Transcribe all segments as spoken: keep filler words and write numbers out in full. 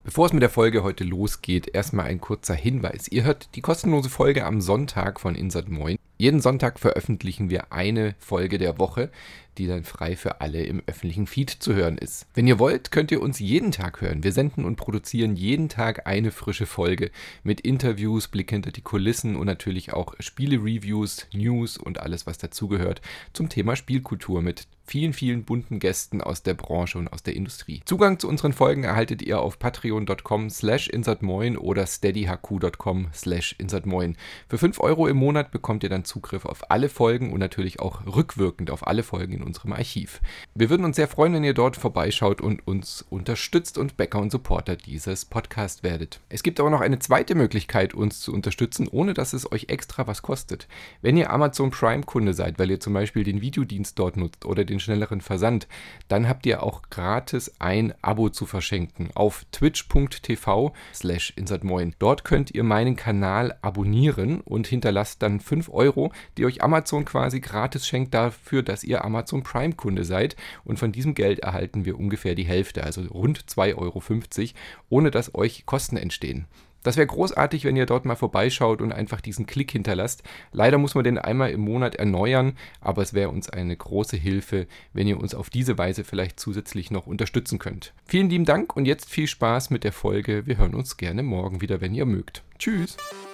Bevor es mit der Folge heute losgeht, erstmal ein kurzer Hinweis. Ihr hört die kostenlose Folge am Sonntag von Insert Moin. Jeden Sonntag veröffentlichen wir eine Folge der Woche, die dann frei für alle im öffentlichen Feed zu hören ist. Wenn ihr wollt, könnt ihr uns jeden Tag hören. Wir senden und produzieren jeden Tag eine frische Folge mit Interviews, Blick hinter die Kulissen und natürlich auch Spiele-Reviews, News und alles, was dazugehört zum Thema Spielkultur mit vielen, vielen bunten Gästen aus der Branche und aus der Industrie. Zugang zu unseren Folgen erhaltet ihr auf patreon.com slash insertmoin oder steadyhq.com slash insertmoin. Für fünf Euro im Monat bekommt ihr dann Zugriff auf alle Folgen und natürlich auch rückwirkend auf alle Folgen in unserem Archiv. Wir würden uns sehr freuen, wenn ihr dort vorbeischaut und uns unterstützt und Backer und Supporter dieses Podcasts werdet. Es gibt aber noch eine zweite Möglichkeit, uns zu unterstützen, ohne dass es euch extra was kostet. Wenn ihr Amazon Prime-Kunde seid, weil ihr zum Beispiel den Videodienst dort nutzt oder den schnelleren Versand, dann habt ihr auch gratis ein Abo zu verschenken auf twitch.tv slash insertmoin. Dort könnt ihr meinen Kanal abonnieren und hinterlasst dann fünf Euro, die euch Amazon quasi gratis schenkt dafür, dass ihr Amazon Prime Kunde seid, und von diesem Geld erhalten wir ungefähr die Hälfte, also rund zwei Euro fünfzig, ohne dass euch Kosten entstehen. Das wäre großartig, wenn ihr dort mal vorbeischaut und einfach diesen Klick hinterlasst. Leider muss man den einmal im Monat erneuern, aber es wäre uns eine große Hilfe, wenn ihr uns auf diese Weise vielleicht zusätzlich noch unterstützen könnt. Vielen lieben Dank und jetzt viel Spaß mit der Folge. Wir hören uns gerne morgen wieder, wenn ihr mögt. Tschüss!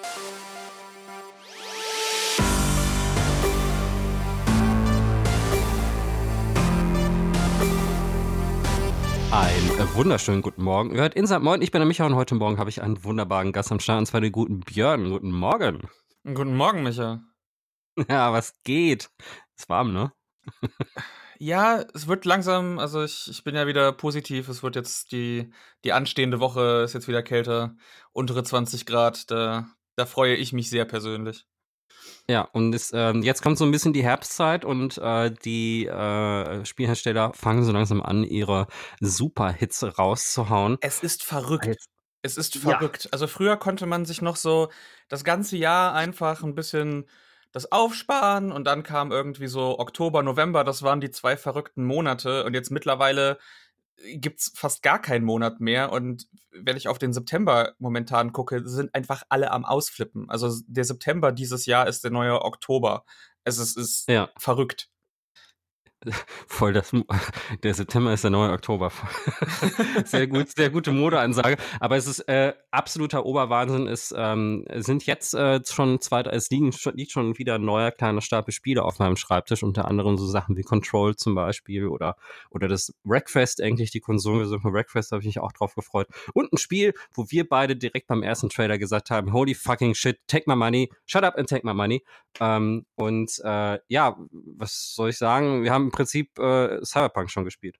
Einen wunderschönen guten Morgen. Ihr hört Insert Moin, ich bin der Micha und heute Morgen habe ich einen wunderbaren Gast am Start, und zwar den guten Björn. Guten Morgen. Guten Morgen, Micha. Ja, was geht? Ist warm, ne? Ja, es wird langsam, also ich, ich bin ja wieder positiv, es wird jetzt die, die anstehende Woche, ist jetzt wieder kälter, untere zwanzig Grad, da, da freue ich mich sehr persönlich. Ja, und es, ähm, jetzt kommt so ein bisschen die Herbstzeit und äh, die äh, Spielhersteller fangen so langsam an, ihre Superhits rauszuhauen. Es ist verrückt. Jetzt- Es ist Ja. verrückt. Also früher konnte man sich noch so das ganze Jahr einfach ein bisschen das aufsparen und dann kam irgendwie so Oktober, November, das waren die zwei verrückten Monate und jetzt mittlerweile gibt's fast gar keinen Monat mehr und wenn ich auf den September momentan gucke, sind einfach alle am Ausflippen. Also der September dieses Jahr ist der neue Oktober. Es ist, ist Ja. verrückt. Voll das, der September ist der neue Oktober. Sehr gut, sehr gute Modeansage. Aber es ist äh, absoluter Oberwahnsinn. Es ähm, sind jetzt äh, schon zwei, es liegen, liegt schon wieder ein neuer kleiner Stapel Spiele auf meinem Schreibtisch, unter anderem so Sachen wie Control zum Beispiel oder oder das Wreckfest, eigentlich die Konsolenversion von Wreckfest, habe ich mich auch drauf gefreut. Und ein Spiel, wo wir beide direkt beim ersten Trailer gesagt haben, holy fucking shit, take my money, shut up and take my money. Ähm, und äh, ja, was soll ich sagen? Wir haben im Prinzip äh, Cyberpunk schon gespielt.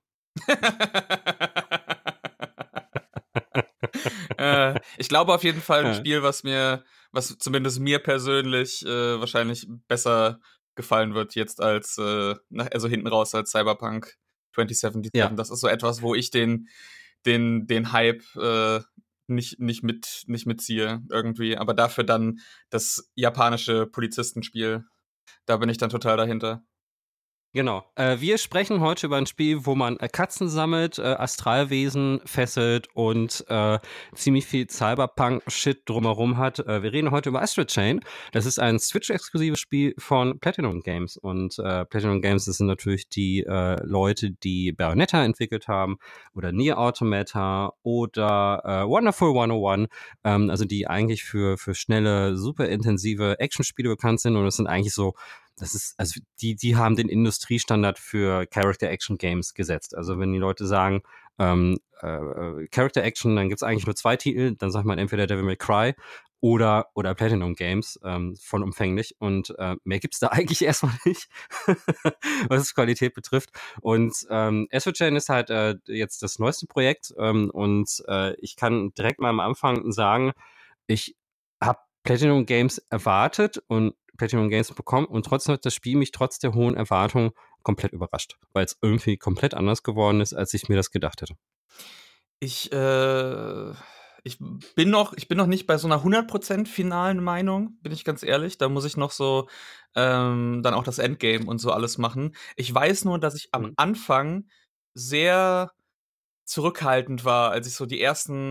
äh, ich glaube auf jeden Fall ein Ja. Spiel, was mir, was zumindest mir persönlich äh, wahrscheinlich besser gefallen wird jetzt als, äh, nach, also hinten raus als Cyberpunk zwanzig siebenundsiebzig. Ja. Das ist so etwas, wo ich den, den, den Hype äh, nicht, nicht, mit, nicht mitziehe irgendwie. Aber dafür dann das japanische Polizistenspiel, da bin ich dann total dahinter. Genau. Äh, wir sprechen heute über ein Spiel, wo man äh, Katzen sammelt, äh, Astralwesen fesselt und äh, ziemlich viel Cyberpunk-Shit drumherum hat. Äh, wir reden heute über Astral Chain. Das ist ein Switch-exklusives Spiel von Platinum Games. Und äh, Platinum Games, das sind natürlich die äh, Leute, die Bayonetta entwickelt haben oder Nier Automata oder äh, Wonderful hundertundeins. Ähm, also die eigentlich für, für schnelle, super intensive Actionspiele bekannt sind. Und es sind eigentlich so Das ist, also die, die haben den Industriestandard für Character-Action-Games gesetzt. Also wenn die Leute sagen, ähm, äh, Character-Action, dann gibt's eigentlich nur zwei Titel, dann sagt man entweder Devil May Cry oder, oder Platinum Games, ähm, vollumfänglich. Und äh, mehr gibt's da eigentlich erstmal nicht, was es Qualität betrifft. Und ähm, Astral Chain ist halt äh, jetzt das neueste Projekt ähm, und äh, ich kann direkt mal am Anfang sagen, ich habe Platinum Games erwartet und Platinum Games bekommen und trotzdem hat das Spiel mich trotz der hohen Erwartungen komplett überrascht, weil es irgendwie komplett anders geworden ist, als ich mir das gedacht hätte. Ich, äh, ich bin noch, ich bin noch nicht bei so einer hundert Prozent finalen Meinung, bin ich ganz ehrlich. Da muss ich noch so ähm, dann auch das Endgame und so alles machen. Ich weiß nur, dass ich am Mhm. Anfang sehr zurückhaltend war, als ich so die ersten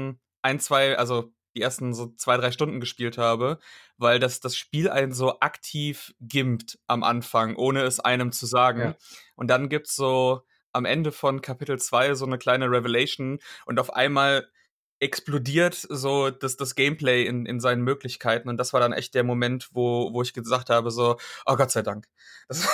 ein, zwei, also die ersten so zwei, drei Stunden gespielt habe, weil das, das Spiel einen so aktiv gimmt am Anfang, ohne es einem zu sagen. Ja. Und dann gibt's so am Ende von Kapitel zwei so eine kleine Revelation und auf einmal explodiert so das, das Gameplay in, in seinen Möglichkeiten. Und das war dann echt der Moment, wo, wo ich gesagt habe, so, oh Gott sei Dank. Das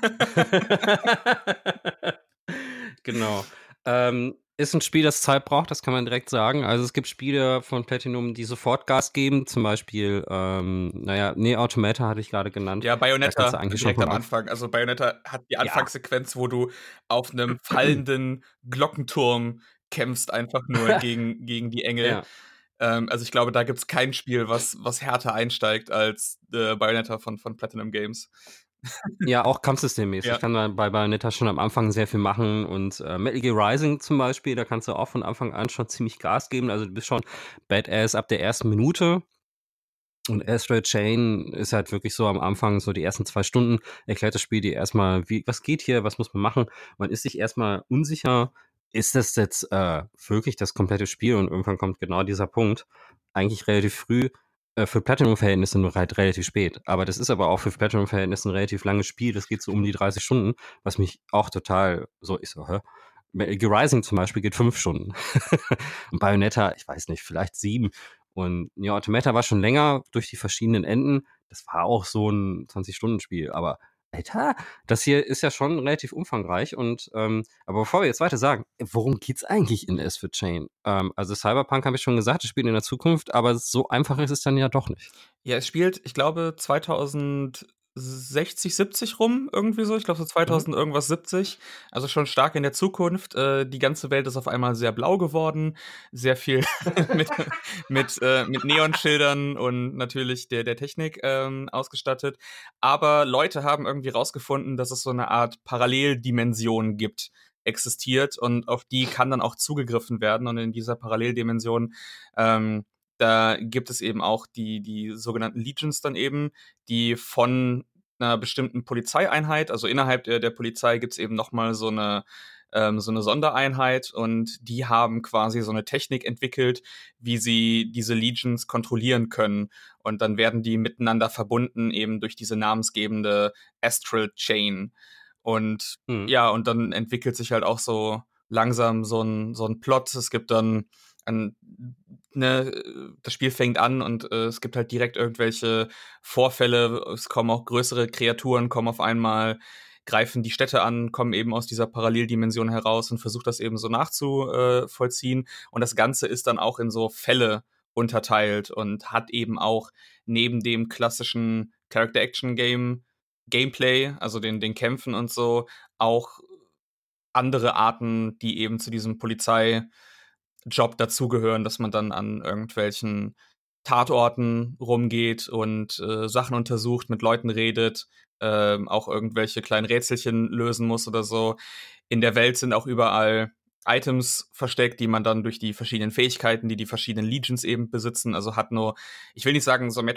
Genau. Ähm, ist ein Spiel, das Zeit braucht, das kann man direkt sagen. Also es gibt Spiele von Platinum, die sofort Gas geben. Zum Beispiel, ähm, naja, nee, Automata hatte ich gerade genannt. Ja, Da kannst Bayonetta du eigentlich direkt schon am von Anfang. Also Bayonetta hat die Ja. Anfangssequenz, wo du auf einem fallenden Glockenturm kämpfst, einfach nur gegen, gegen die Engel. Ja. Ähm, also ich glaube, da gibt's kein Spiel, was, was härter einsteigt als äh, Bayonetta von, von Platinum Games. Ja, auch kampfsystemmäßig. Ja. Ich kann da bei Bayonetta schon am Anfang sehr viel machen und äh, Metal Gear Rising zum Beispiel, da kannst du auch von Anfang an schon ziemlich Gas geben. Also du bist schon Badass ab der ersten Minute. Und Astral Chain ist halt wirklich so am Anfang, so die ersten zwei Stunden, erklärt das Spiel dir erstmal, wie, was geht hier, was muss man machen. Man ist sich erstmal unsicher, ist das jetzt äh, wirklich das komplette Spiel? Und irgendwann kommt genau dieser Punkt, eigentlich relativ früh, äh, für Platinum-Verhältnisse nur halt relativ spät. Aber das ist aber auch für Platinum-Verhältnisse ein relativ langes Spiel, das geht so um die dreißig Stunden, was mich auch total so, ich so, hä? Metal Gear Rising zum Beispiel geht fünf Stunden. Und Bayonetta, ich weiß nicht, vielleicht sieben. Und Nier Automata war schon länger durch die verschiedenen Enden. Das war auch so ein zwanzig-Stunden-Spiel. Aber, Alter, das hier ist ja schon relativ umfangreich. Und ähm, aber bevor wir jetzt weiter sagen, worum geht's eigentlich in Astral Chain? Ähm, also Cyberpunk habe ich schon gesagt, es spielt in der Zukunft, aber so einfach ist es dann ja doch nicht. Ja, es spielt, ich glaube, zweitausendsechzig, siebzig rum, irgendwie so. Ich glaube, so zweitausend irgendwas siebzig. Also schon stark in der Zukunft. Äh, die ganze Welt ist auf einmal sehr blau geworden. Sehr viel mit, mit, äh, mit Neonschildern und natürlich der, der Technik ähm, ausgestattet. Aber Leute haben irgendwie rausgefunden, dass es so eine Art Paralleldimension gibt, existiert und auf die kann dann auch zugegriffen werden. Und in dieser Paralleldimension ähm, da gibt es eben auch die, die sogenannten Legions dann eben, die von einer bestimmten Polizeieinheit, also innerhalb der, der Polizei gibt's eben nochmal so eine, ähm, so eine Sondereinheit und die haben quasi so eine Technik entwickelt, wie sie diese Legions kontrollieren können. Und dann werden die miteinander verbunden eben durch diese namensgebende Astral Chain. Und Mhm. ja, und dann entwickelt sich halt auch so langsam so ein, so ein Plot. Es gibt dann ein, ne, das Spiel fängt an und äh, es gibt halt direkt irgendwelche Vorfälle. Es kommen auch größere Kreaturen, kommen auf einmal, greifen die Städte an, kommen eben aus dieser Paralleldimension heraus und versucht das eben so nachzuvollziehen. Und das Ganze ist dann auch in so Fälle unterteilt und hat eben auch neben dem klassischen Character-Action-Game Gameplay, also den, den Kämpfen und so, auch andere Arten, die eben zu diesem Polizeijob dazugehören, dass man dann an irgendwelchen Tatorten rumgeht und äh, Sachen untersucht, mit Leuten redet, äh, auch irgendwelche kleinen Rätselchen lösen muss oder so. In der Welt sind auch überall Items versteckt, die man dann durch die verschiedenen Fähigkeiten, die die verschiedenen Legions eben besitzen, also hat nur, ich will nicht sagen so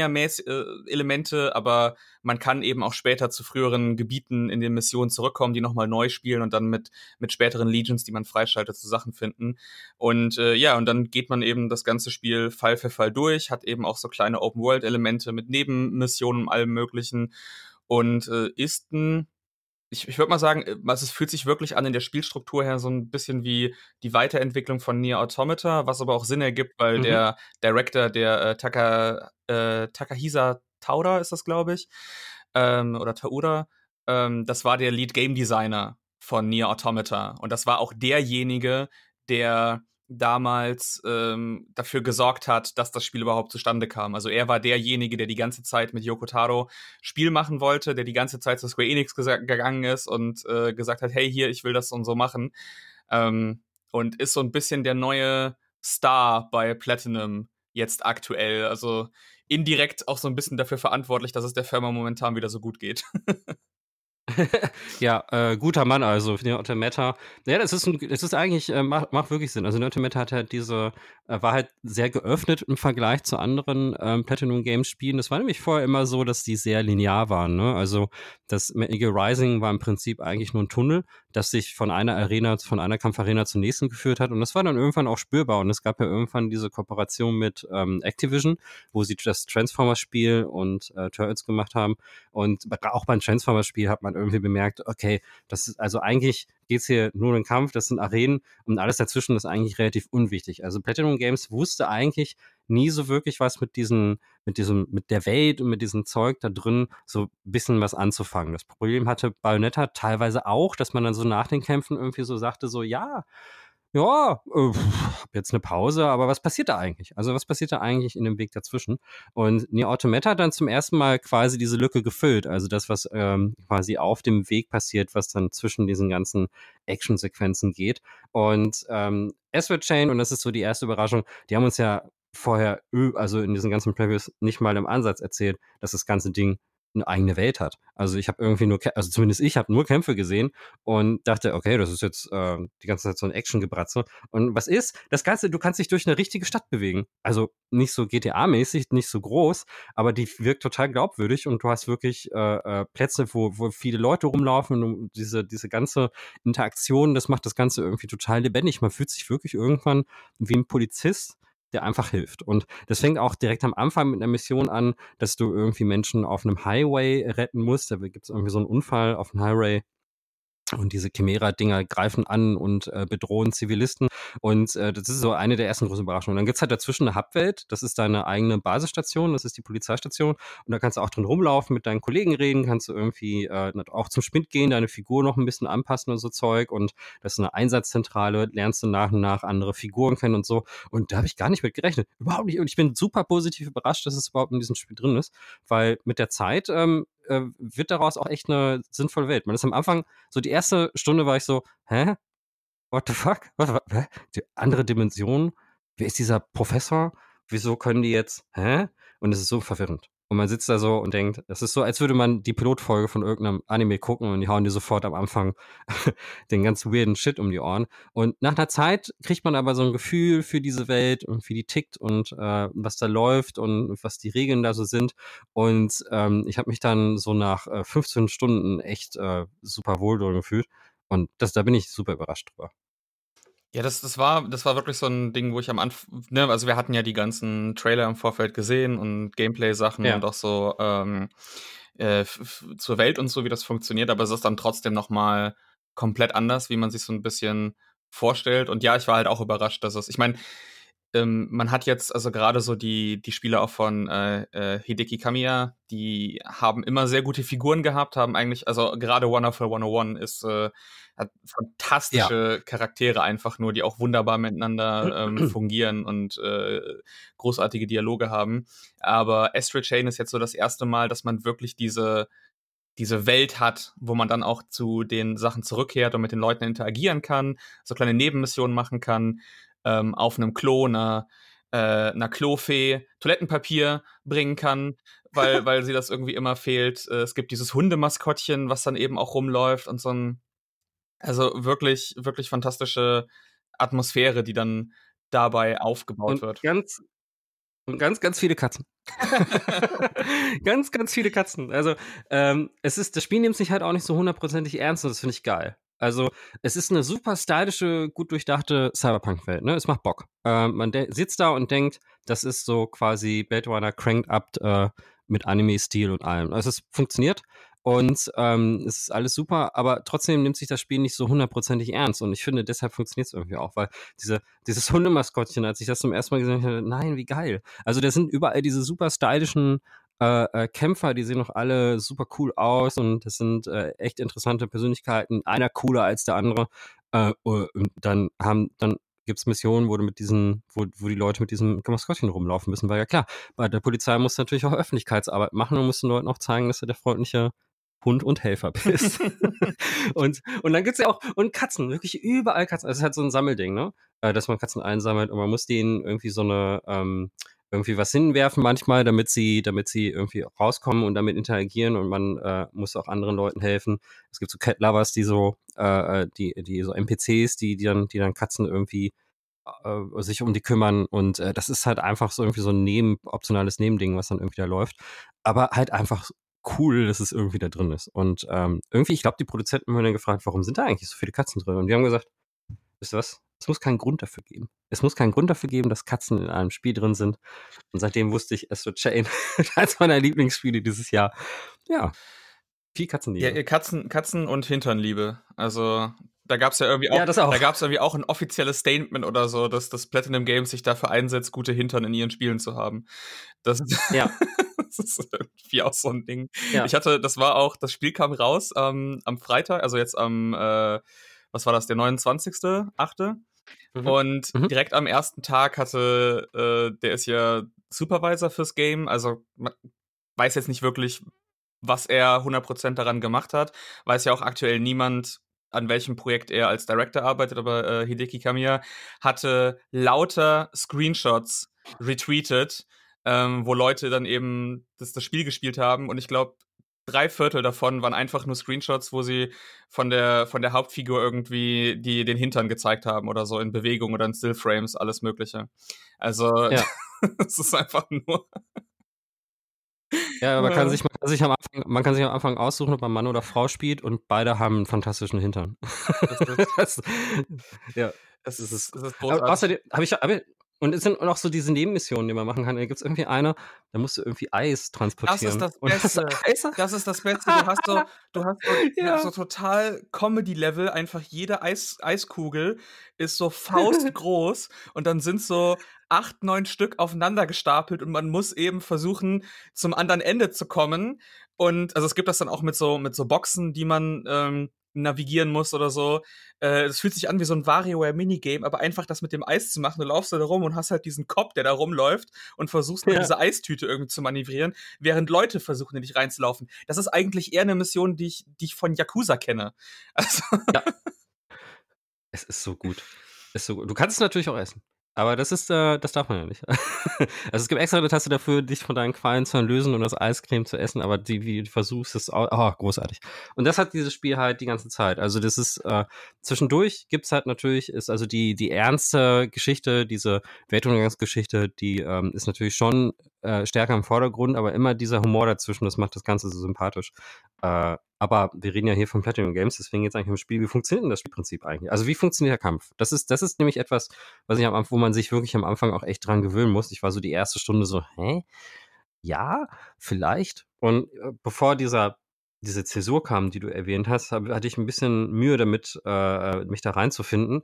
Metroidvania-Elemente, aber man kann eben auch später zu früheren Gebieten in den Missionen zurückkommen, die nochmal neu spielen und dann mit, mit späteren Legions, die man freischaltet, zu Sachen finden. Und äh, ja, und dann geht man eben das ganze Spiel Fall für Fall durch, hat eben auch so kleine Open-World-Elemente mit Nebenmissionen und allem möglichen und äh, ist ein Ich, ich würde mal sagen, also es fühlt sich wirklich an in der Spielstruktur her so ein bisschen wie die Weiterentwicklung von Nier Automata, was aber auch Sinn ergibt, weil Mhm. der Director, der äh, Taka, äh, Takahisa Taura ist das, glaube ich, ähm, oder Taura, ähm, das war der Lead Game Designer von Nier Automata. Und das war auch derjenige, der damals ähm, dafür gesorgt hat, dass das Spiel überhaupt zustande kam. Also er war derjenige, der die ganze Zeit mit Yoko Taro Spiel machen wollte, der die ganze Zeit zu Square Enix gesa- gegangen ist und äh, gesagt hat, hey, hier, ich will das und so machen. Ähm, und ist so ein bisschen der neue Star bei Platinum jetzt aktuell. Also indirekt auch so ein bisschen dafür verantwortlich, dass es der Firma momentan wieder so gut geht. Ja, äh, guter Mann also, Nier Automata. Ja, das ist, ein, das ist eigentlich, äh, macht, macht wirklich Sinn. Also Nier Automata hat halt diese, äh, war halt sehr geöffnet im Vergleich zu anderen ähm, Platinum Games Spielen. Das war nämlich vorher immer so, dass die sehr linear waren. Ne? Also das Metal Gear Rising war im Prinzip eigentlich nur ein Tunnel. das sich von einer Arena, von einer Kampfarena zur nächsten geführt hat. Und das war dann irgendwann auch spürbar. Und es gab ja irgendwann diese Kooperation mit ähm, Activision, wo sie das Transformers-Spiel und äh, Turtles gemacht haben. Und auch beim Transformers-Spiel hat man irgendwie bemerkt, okay, das ist also eigentlich geht's hier nur um den Kampf, das sind Arenen und alles dazwischen ist eigentlich relativ unwichtig. Also Platinum Games wusste eigentlich nie so wirklich was mit diesen, mit diesem, mit der Welt und mit diesem Zeug da drin so ein bisschen was anzufangen. Das Problem hatte Bayonetta teilweise auch, dass man dann so nach den Kämpfen irgendwie so sagte, so ja, ja, äh, hab jetzt eine Pause, aber was passiert da eigentlich? Also was passiert da eigentlich in dem Weg dazwischen? Und Nier Automata hat dann zum ersten Mal quasi diese Lücke gefüllt, also das, was ähm, quasi auf dem Weg passiert, was dann zwischen diesen ganzen Actionsequenzen geht. Und ähm, Astral Chain, und das ist so die erste Überraschung, die haben uns ja vorher, also in diesen ganzen Previews, nicht mal im Ansatz erzählt, dass das ganze Ding eine eigene Welt hat. Also ich habe irgendwie nur, also zumindest ich habe nur Kämpfe gesehen und dachte, okay, das ist jetzt äh, die ganze Zeit so ein Action-Gebratze. Und was ist? Das Ganze, du kannst dich durch eine richtige Stadt bewegen. Also nicht so G T A-mäßig, nicht so groß, aber die wirkt total glaubwürdig und du hast wirklich äh, äh, Plätze, wo, wo viele Leute rumlaufen und diese, diese ganze Interaktion, das macht das Ganze irgendwie total lebendig. Man fühlt sich wirklich irgendwann wie ein Polizist, der einfach hilft. Und das fängt auch direkt am Anfang mit einer Mission an, dass du irgendwie Menschen auf einem Highway retten musst. Da gibt es irgendwie so einen Unfall auf dem Highway. Und diese Chimera-Dinger greifen an und äh, bedrohen Zivilisten. Und äh, das ist so eine der ersten großen Überraschungen. Dann gibt's halt dazwischen eine Hubwelt. Das ist deine eigene Basisstation. Das ist die Polizeistation. Und da kannst du auch drin rumlaufen, mit deinen Kollegen reden. Kannst du irgendwie äh, auch zum Spind gehen, deine Figur noch ein bisschen anpassen und so Zeug. Und das ist eine Einsatzzentrale. Lernst du nach und nach andere Figuren kennen und so. Und da habe ich gar nicht mit gerechnet. Überhaupt nicht. Und ich bin super positiv überrascht, dass es überhaupt in diesem Spiel drin ist. Weil mit der Zeit ähm, äh, wird daraus auch echt eine sinnvolle Welt. Man ist am Anfang, so die erste Stunde war ich so, hä? What the fuck? Was, was, hä? Die andere Dimension? Wer ist dieser Professor? Wieso können die jetzt, hä? Und es ist so verwirrend. Und man sitzt da so und denkt, es ist so, als würde man die Pilotfolge von irgendeinem Anime gucken und die hauen dir sofort am Anfang den ganz weirden Shit um die Ohren. Und nach einer Zeit kriegt man aber so ein Gefühl für diese Welt und wie die tickt und äh, was da läuft und was die Regeln da so sind. Und ähm, ich habe mich dann so nach äh, fünfzehn Stunden echt äh, super wohl drin gefühlt. Und das, da bin ich super überrascht drüber. Ja, das, das war, das war wirklich so ein Ding, wo ich am Anfang, ne, also wir hatten ja die ganzen Trailer im Vorfeld gesehen und Gameplay-Sachen Ja. und auch so ähm, äh, f- f- zur Welt und so, wie das funktioniert, aber es ist dann trotzdem nochmal komplett anders, wie man sich so ein bisschen vorstellt. Und ja, ich war halt auch überrascht, dass es, ich meine, ähm, man hat jetzt also gerade so die, die Spieler auch von äh, äh, Hideki Kamiya, die haben immer sehr gute Figuren gehabt, haben eigentlich, also gerade Wonderful hundertundeins ist, äh, hat fantastische Charaktere einfach nur, die auch wunderbar miteinander ähm, fungieren und äh, großartige Dialoge haben. Aber Astral Chain ist jetzt so das erste Mal, dass man wirklich diese diese Welt hat, wo man dann auch zu den Sachen zurückkehrt und mit den Leuten interagieren kann, so kleine Nebenmissionen machen kann, ähm, auf einem Klo einer, äh, einer Klofee Toilettenpapier bringen kann, weil, weil sie das irgendwie immer fehlt. Äh, es gibt dieses Hundemaskottchen, was dann eben auch rumläuft und so ein, also wirklich, wirklich fantastische Atmosphäre, die dann dabei aufgebaut Und wird. ganz, und ganz, ganz viele Katzen. ganz, ganz viele Katzen. Also, ähm, es ist, das Spiel nimmt sich halt auch nicht so hundertprozentig ernst und das finde ich geil. Also, es ist eine super stylische, gut durchdachte Cyberpunk-Welt, ne? Es macht Bock. Ähm, man de- sitzt da und denkt, das ist so quasi Blade Runner cranked up äh, mit Anime-Stil und allem. Also, es funktioniert und ähm, es ist alles super, aber trotzdem nimmt sich das Spiel nicht so hundertprozentig ernst und ich finde, deshalb funktioniert es irgendwie auch, weil diese, dieses Hundemaskottchen, als ich das zum ersten Mal gesehen habe, nein, wie geil. Also, da sind überall diese super stylischen äh, äh, Kämpfer, die sehen noch alle super cool aus und das sind äh, echt interessante Persönlichkeiten, einer cooler als der andere. Äh, und dann haben, dann gibt's Missionen, wo du mit diesen, wo, wo die Leute mit diesem Maskottchen rumlaufen müssen, weil ja klar, bei der Polizei musst du natürlich auch Öffentlichkeitsarbeit machen und musst den Leuten auch zeigen, dass du der freundliche Hund und Helfer bist. und, und dann gibt's ja auch, und Katzen, wirklich überall Katzen. Also es ist halt so ein Sammelding, ne? Äh, dass man Katzen einsammelt und man muss denen irgendwie so eine, ähm, irgendwie was hinwerfen manchmal, damit sie, damit sie irgendwie rauskommen und damit interagieren und man äh, muss auch anderen Leuten helfen. Es gibt so Cat Lovers, die so, äh, die, die so N P Cs, die, die dann, die dann Katzen irgendwie äh, sich um die kümmern und äh, das ist halt einfach so irgendwie so ein Neben, optionales Nebending, was dann irgendwie da läuft. Aber halt einfach cool, dass es irgendwie da drin ist. Und ähm, irgendwie, ich glaube, die Produzenten haben dann gefragt, warum sind da eigentlich so viele Katzen drin? Und die haben gesagt, wisst ihr was? Es muss keinen Grund dafür geben. Es muss keinen Grund dafür geben, dass Katzen in einem Spiel drin sind. Und seitdem wusste ich, Astral Chain als meiner Lieblingsspiele dieses Jahr. Ja, viel Katzenliebe. Ja, Katzen, Katzen und Hinternliebe. Also da gab es ja irgendwie auch, ja, das auch. da gab es irgendwie auch ein offizielles Statement oder so, dass das Platinum Games sich dafür einsetzt, gute Hintern in ihren Spielen zu haben. Das ist, ja. das ist irgendwie auch so ein Ding. Ja. Ich hatte, das war auch, das Spiel kam raus ähm, am Freitag, also jetzt am, äh, was war das, der neunundzwanzigster achte Mhm. Und mhm. direkt am ersten Tag hatte, äh, der ist ja Supervisor fürs Game, also man weiß jetzt nicht wirklich, was er hundert Prozent daran gemacht hat. Weiß ja auch aktuell niemand, an welchem Projekt er als Director arbeitet, aber äh, Hideki Kamiya hatte lauter Screenshots retweetet, ähm, wo Leute dann eben das, das Spiel gespielt haben. Und ich glaube, drei Viertel davon waren einfach nur Screenshots, wo sie von der, von der Hauptfigur irgendwie die, den Hintern gezeigt haben oder so in Bewegung oder in Stillframes, alles Mögliche. Also, ja. es ist einfach nur... Ja, man kann, sich, man, kann sich am Anfang, man kann sich am Anfang aussuchen, ob man Mann oder Frau spielt und beide haben einen fantastischen Hintern. Das ist, das, ja, das ist, ist, das ist großartig. Aber außerdem habe ich, hab ich, und es sind auch so diese Nebenmissionen, die man machen kann. Da gibt es irgendwie eine, da musst du irgendwie Eis transportieren. Das ist das Beste. Das, Eis? das ist das Beste. Du hast so, du hast so, ja. so total Comedy-Level. Einfach jede Eis, Eiskugel ist so faustgroß und dann sind so acht, neun Stück aufeinander gestapelt und man muss eben versuchen, zum anderen Ende zu kommen. Und also es gibt das dann auch mit so, mit so Boxen, die man ähm, navigieren muss oder so. Es äh, fühlt sich an wie so ein WarioWare-Minigame, aber einfach das mit dem Eis zu machen. Du laufst da rum und hast halt diesen Kopf, der da rumläuft und versuchst ja. diese Eistüte irgendwie zu manövrieren, während Leute versuchen, in dich reinzulaufen. Das ist eigentlich eher eine Mission, die ich, die ich von Yakuza kenne. Also ja. Es ist so gut. Ist so gut. Du kannst es natürlich auch essen. Aber das ist, äh, das darf man ja nicht. Also es gibt extra eine Taste dafür, dich von deinen Qualen zu lösen und das Eiscreme zu essen, aber die, wie du versuchst, ist auch, oh, großartig. Und das hat dieses Spiel halt die ganze Zeit. Also das ist, äh, zwischendurch gibt's halt natürlich, ist also die, die ernste Geschichte, diese Weltuntergangsgeschichte, die ähm, ist natürlich schon äh, stärker im Vordergrund, aber immer dieser Humor dazwischen, das macht das Ganze so sympathisch. Äh, aber wir reden ja hier von Platinum Games, deswegen jetzt eigentlich im Spiel, wie funktioniert denn das Spielprinzip eigentlich? Also wie funktioniert der Kampf? Das ist, das ist nämlich etwas, was ich am Anfang, wo man sich wirklich am Anfang auch echt dran gewöhnen muss. Ich war so die erste Stunde so, hä? Ja, vielleicht. Und äh, bevor dieser, diese Zäsur kam, die du erwähnt hast, hab, hatte ich ein bisschen Mühe damit, äh, mich da reinzufinden.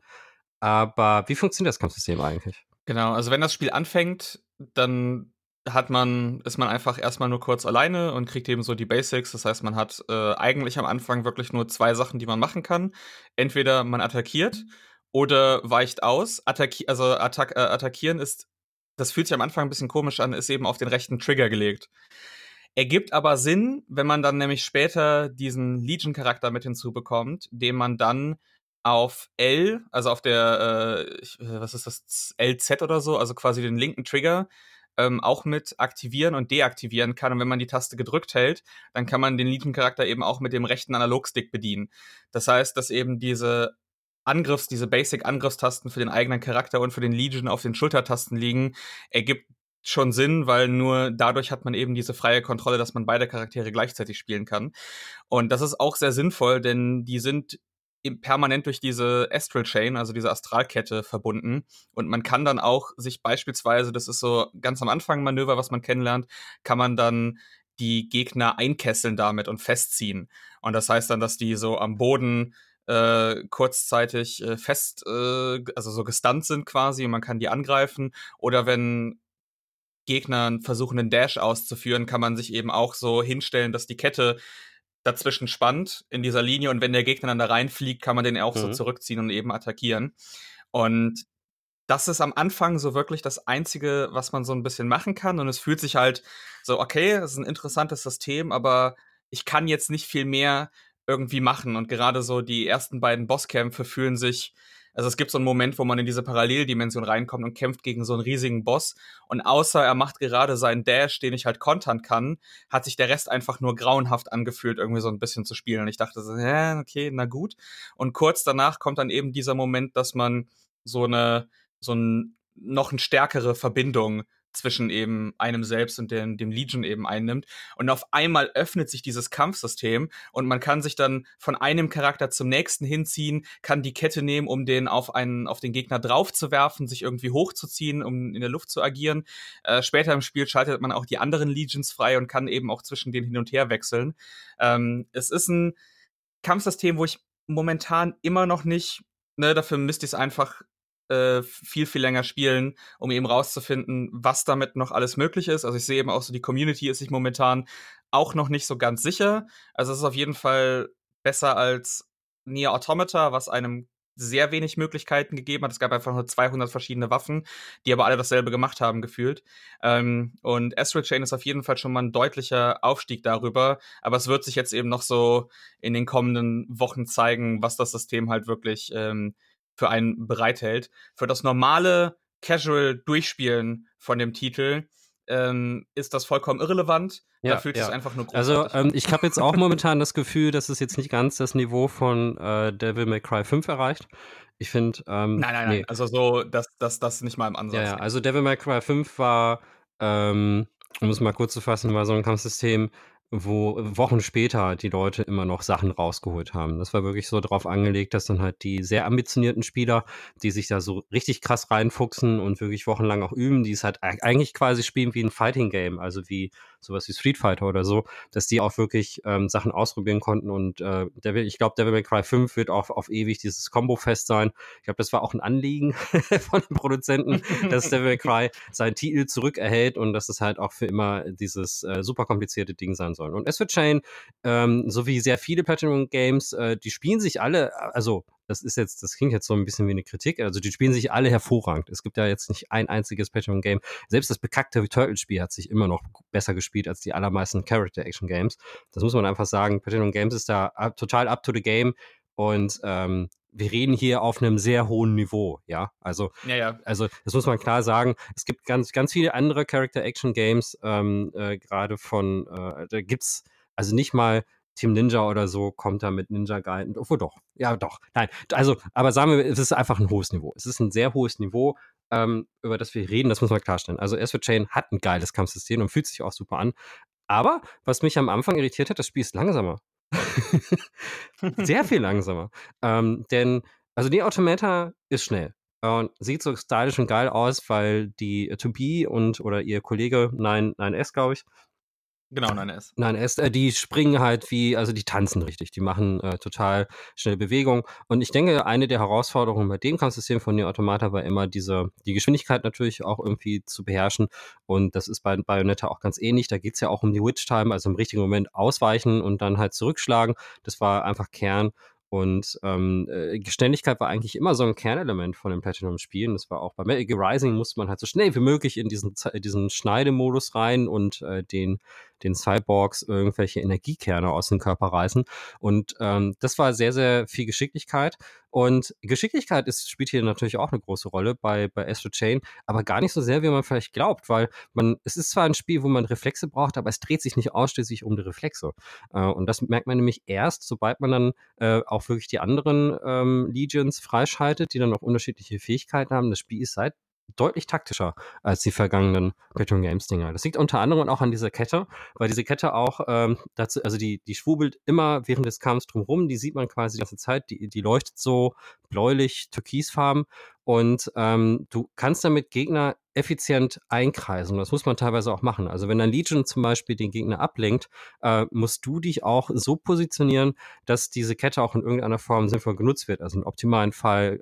Aber wie funktioniert das Kampfsystem eigentlich? Genau, also wenn das Spiel anfängt, dann hat man, ist man einfach erstmal nur kurz alleine und kriegt eben so die Basics. Das heißt, man hat äh, eigentlich am Anfang wirklich nur zwei Sachen, die man machen kann. Entweder man attackiert oder weicht aus. Attacki- also attack- äh, attackieren ist, das fühlt sich am Anfang ein bisschen komisch an, ist eben auf den rechten Trigger gelegt. Ergibt aber Sinn, wenn man dann nämlich später diesen Legion-Charakter mit hinzubekommt, den man dann auf L, also auf der, äh, was ist das, L Z oder so, also quasi den linken Trigger, ähm, auch mit aktivieren und deaktivieren kann. Und wenn man die Taste gedrückt hält, dann kann man den Legion-Charakter eben auch mit dem rechten Analogstick bedienen. Das heißt, dass eben diese Angriffs-, diese Basic-Angriffstasten für den eigenen Charakter und für den Legion auf den Schultertasten liegen, ergibt schon Sinn, weil nur dadurch hat man eben diese freie Kontrolle, dass man beide Charaktere gleichzeitig spielen kann. Und das ist auch sehr sinnvoll, denn die sind permanent durch diese Astral Chain, also diese Astralkette, verbunden. Und man kann dann auch sich beispielsweise, das ist so ganz am Anfang ein Manöver, was man kennenlernt, kann man dann die Gegner einkesseln damit und festziehen. Und das heißt dann, dass die so am Boden äh, kurzzeitig äh, fest, äh, also so gestunt sind quasi und man kann die angreifen. Oder wenn Gegner versuchen, einen Dash auszuführen, kann man sich eben auch so hinstellen, dass die Kette dazwischen spannt in dieser Linie und wenn der Gegner dann da reinfliegt, kann man den auch mhm. so zurückziehen und eben attackieren. Und das ist am Anfang so wirklich das Einzige, was man so ein bisschen machen kann und es fühlt sich halt so, okay, es ist ein interessantes System, aber ich kann jetzt nicht viel mehr irgendwie machen und gerade so die ersten beiden Bosskämpfe fühlen sich, also es gibt so einen Moment, wo man in diese Paralleldimension reinkommt und kämpft gegen so einen riesigen Boss und außer er macht gerade seinen Dash, den ich halt kontern kann, hat sich der Rest einfach nur grauenhaft angefühlt, irgendwie so ein bisschen zu spielen und ich dachte so, ja, okay, na gut. Und kurz danach kommt dann eben dieser Moment, dass man so eine, so ein, noch eine stärkere Verbindung zwischen eben einem selbst und dem, dem Legion eben einnimmt. Und auf einmal öffnet sich dieses Kampfsystem und man kann sich dann von einem Charakter zum nächsten hinziehen, kann die Kette nehmen, um den auf einen, auf den Gegner draufzuwerfen, sich irgendwie hochzuziehen, um in der Luft zu agieren. Äh, später im Spiel schaltet man auch die anderen Legions frei und kann eben auch zwischen denen hin und her wechseln. Ähm, es ist ein Kampfsystem, wo ich momentan immer noch nicht, ne, dafür müsste ich es einfach äh, viel, viel länger spielen, um eben rauszufinden, was damit noch alles möglich ist. Also ich sehe eben auch so, die Community ist sich momentan auch noch nicht so ganz sicher. Also es ist auf jeden Fall besser als Nier Automata, was einem sehr wenig Möglichkeiten gegeben hat. Es gab einfach nur zweihundert verschiedene Waffen, die aber alle dasselbe gemacht haben, gefühlt. Ähm, und Astral Chain ist auf jeden Fall schon mal ein deutlicher Aufstieg darüber, aber es wird sich jetzt eben noch so in den kommenden Wochen zeigen, was das System halt wirklich ähm, für einen bereithält. Für das normale Casual-Durchspielen von dem Titel ähm, ist das vollkommen irrelevant. Ja, da fühlt ja. es einfach nur Also großartig ähm, an. ich habe jetzt auch momentan das Gefühl, dass es jetzt nicht ganz das Niveau von äh, Devil May Cry fünf erreicht. Ich finde, ähm, Nein, nein, nee. nein. Also so, dass das, das nicht mal im Ansatz. Ja, ja, also Devil May Cry fünf war, ähm, um es mal kurz zu fassen, war so ein Kampfsystem, wo Wochen später die Leute immer noch Sachen rausgeholt haben. Das war wirklich so drauf angelegt, dass dann halt die sehr ambitionierten Spieler, die sich da so richtig krass reinfuchsen und wirklich wochenlang auch üben, die es halt eig- eigentlich quasi spielen wie ein Fighting Game, also wie sowas wie Street Fighter oder so, dass die auch wirklich ähm, Sachen ausprobieren konnten und äh, Devil, ich glaube, Devil May Cry fünf wird auch auf ewig dieses Combo-Fest sein. Ich glaube, das war auch ein Anliegen von den Produzenten, dass Devil May Cry seinen Titel zurückerhält und dass es halt auch für immer dieses äh, super komplizierte Ding sein soll. Und Astral Chain, ähm, so wie sehr viele Platinum Games, äh, die spielen sich alle, also das ist jetzt, das klingt jetzt so ein bisschen wie eine Kritik, also die spielen sich alle hervorragend. Es gibt ja jetzt nicht ein einziges Platinum Game. Selbst das bekackte Turtle-Spiel hat sich immer noch besser gespielt als die allermeisten Character-Action-Games. Das muss man einfach sagen. Platinum Games ist da up, total up to the game und ähm, wir reden hier auf einem sehr hohen Niveau, ja. Also, Ja, ja. also das muss man klar sagen. Es gibt ganz, ganz viele andere Character-Action-Games, ähm, äh, gerade von, äh, da gibt's also nicht mal Team Ninja oder so kommt da mit Ninja Gaiden. Obwohl doch, ja doch. Nein, also, aber sagen wir, es ist einfach ein hohes Niveau. Es ist ein sehr hohes Niveau, ähm, über das wir reden, das muss man klarstellen. Also Astral Chain hat ein geiles Kampfsystem und fühlt sich auch super an. Aber was mich am Anfang irritiert hat, das Spiel ist langsamer. Sehr viel langsamer. Ähm, denn, also die Automata ist schnell. Und sieht so stylisch und geil aus, weil die to be und oder ihr Kollege neun S, glaube ich, Genau, nein, S. Nein, es, äh, die springen halt wie, also die tanzen richtig, die machen äh, total schnelle Bewegungen. Und ich denke, eine der Herausforderungen bei dem Kampfsystem von Nier Automata war immer diese, die Geschwindigkeit natürlich auch irgendwie zu beherrschen. Und das ist bei Bayonetta auch ganz ähnlich. Da geht's ja auch um die Witch Time, also im richtigen Moment ausweichen und dann halt zurückschlagen. Das war einfach Kern. Und ähm, äh, Geschwindigkeit war eigentlich immer so ein Kernelement von den Platinum-Spielen. Das war auch bei Metal Gear Rising, musste man halt so schnell wie möglich in diesen, diesen Schneidemodus rein und äh, den, den Cyborgs irgendwelche Energiekerne aus dem Körper reißen. Und ähm, das war sehr, sehr viel Geschicklichkeit. Und Geschicklichkeit ist, spielt hier natürlich auch eine große Rolle bei, bei Astral Chain, aber gar nicht so sehr, wie man vielleicht glaubt, weil man, es ist zwar ein Spiel, wo man Reflexe braucht, aber es dreht sich nicht ausschließlich um die Reflexe. Äh, und das merkt man nämlich erst, sobald man dann äh, auch wirklich die anderen ähm, Legions freischaltet, die dann auch unterschiedliche Fähigkeiten haben. Das Spiel ist seit deutlich taktischer als die vergangenen Platinum Games Dinger. Das liegt unter anderem auch an dieser Kette, weil diese Kette auch ähm, dazu, also die, die schwubelt immer während des Kampfs drumherum, die sieht man quasi die ganze Zeit, die, die leuchtet so bläulich, türkisfarben und ähm, du kannst damit Gegner effizient einkreisen. Das muss man teilweise auch machen. Also wenn ein Legion zum Beispiel den Gegner ablenkt, äh, musst du dich auch so positionieren, dass diese Kette auch in irgendeiner Form sinnvoll genutzt wird. Also im optimalen Fall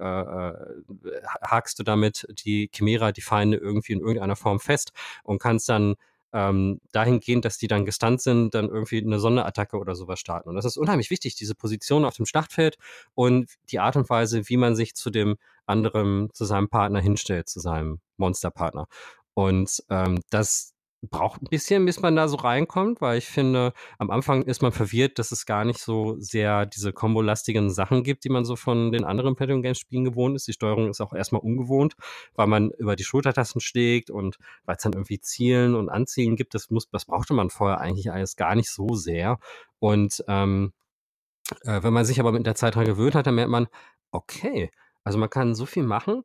äh, äh, hakst du damit die Chimera, die Feinde irgendwie in irgendeiner Form fest und kannst dann ähm, dahingehend, dass die dann gestunt sind, dann irgendwie eine Sonderattacke oder sowas starten. Und das ist unheimlich wichtig, diese Position auf dem Schlachtfeld und die Art und Weise, wie man sich zu dem anderen, zu seinem Partner hinstellt, zu seinem Monsterpartner. Und ähm, das braucht ein bisschen, bis man da so reinkommt, weil ich finde, am Anfang ist man verwirrt, dass es gar nicht so sehr diese kombolastigen Sachen gibt, die man so von den anderen Platinum Games Spielen gewohnt ist. Die Steuerung ist auch erstmal ungewohnt, weil man über die Schultertasten schlägt und weil es dann irgendwie Zielen und Anzielen gibt. Das muss, das brauchte man vorher eigentlich alles gar nicht so sehr. Und ähm, äh, wenn man sich aber mit der Zeit dran gewöhnt hat, dann merkt man, okay, also man kann so viel machen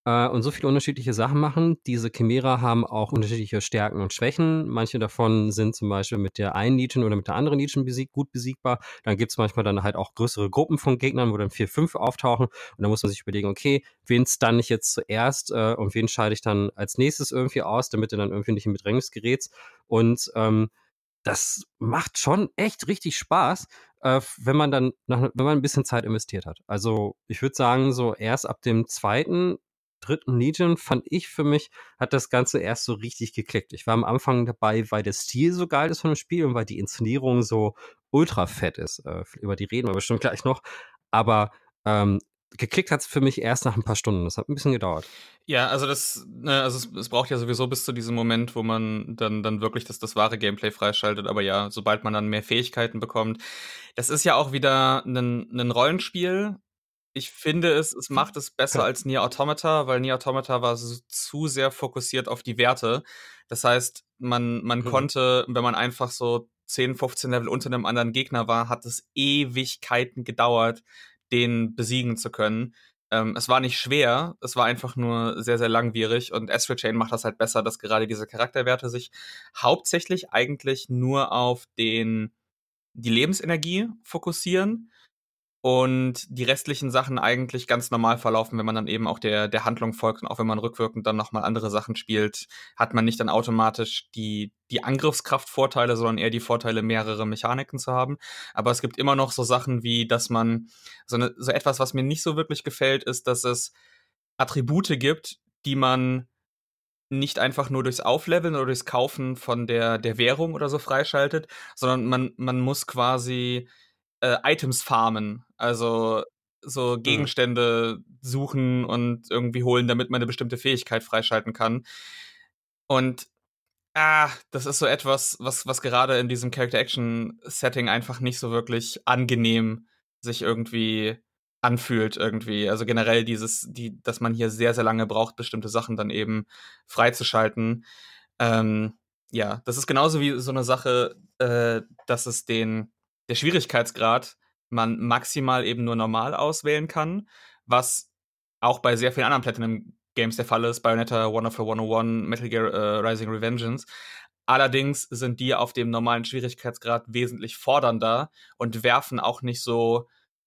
äh, und so viele unterschiedliche Sachen machen. Diese Chimära haben auch unterschiedliche Stärken und Schwächen. Manche davon sind zum Beispiel mit der einen Legion oder mit der anderen Legion besieg gut besiegbar. Dann gibt es manchmal dann halt auch größere Gruppen von Gegnern, wo dann vier, fünf auftauchen. Und dann muss man sich überlegen, okay, wen stun ich jetzt zuerst äh, und wen scheide ich dann als nächstes irgendwie aus, damit du dann irgendwie nicht in Bedrängnis gerätst. Und ähm, das macht schon echt richtig Spaß, äh, wenn man dann, nach, wenn man ein bisschen Zeit investiert hat. Also ich würde sagen, so erst ab dem zweiten, dritten Legion fand ich für mich, hat das Ganze erst so richtig geklickt. Ich war am Anfang dabei, weil der Stil so geil ist von dem Spiel und weil die Inszenierung so ultra fett ist. Äh, über die reden wir bestimmt gleich noch. Aber ähm, geklickt hat es für mich erst nach ein paar Stunden. Das hat ein bisschen gedauert. Ja, also das, ne, also es, es braucht ja sowieso bis zu diesem Moment, wo man dann, dann wirklich das, das wahre Gameplay freischaltet. Aber ja, sobald man dann mehr Fähigkeiten bekommt, das ist ja auch wieder ein, ein Rollenspiel. Ich finde es, es macht es besser Ja. als Nier Automata, weil Nier Automata war so, zu sehr fokussiert auf die Werte. Das heißt, man, man Mhm. konnte, wenn man einfach so zehn, fünfzehn Level unter einem anderen Gegner war, hat es Ewigkeiten gedauert, den besiegen zu können. Ähm, es war nicht schwer, es war einfach nur sehr, sehr langwierig und Astral Chain macht das halt besser, dass gerade diese Charakterwerte sich hauptsächlich eigentlich nur auf den, die Lebensenergie fokussieren und die restlichen Sachen eigentlich ganz normal verlaufen, wenn man dann eben auch der, der Handlung folgt und auch wenn man rückwirkend dann nochmal andere Sachen spielt, hat man nicht dann automatisch die, die Angriffskraftvorteile, sondern eher die Vorteile, mehrere Mechaniken zu haben. Aber es gibt immer noch so Sachen wie, dass man so, eine, so etwas, was mir nicht so wirklich gefällt, ist, dass es Attribute gibt, die man nicht einfach nur durchs Aufleveln oder durchs Kaufen von der, der Währung oder so freischaltet, sondern man, man muss quasi äh, Items farmen. Also so Gegenstände suchen und irgendwie holen, damit man eine bestimmte Fähigkeit freischalten kann. Und ah, das ist so etwas, was, was gerade in diesem Character-Action-Setting einfach nicht so wirklich angenehm sich irgendwie anfühlt irgendwie. Also generell dieses, die, dass man hier sehr, sehr lange braucht, bestimmte Sachen dann eben freizuschalten. Ähm, ja, das ist genauso wie so eine Sache, äh, dass es den, der Schwierigkeitsgrad man maximal eben nur normal auswählen kann, was auch bei sehr vielen anderen Platinum Games der Fall ist, Bayonetta, Wonderful hundertundeins, Metal Gear äh, Rising Revengeance. Allerdings sind die auf dem normalen Schwierigkeitsgrad wesentlich fordernder und werfen auch nicht so,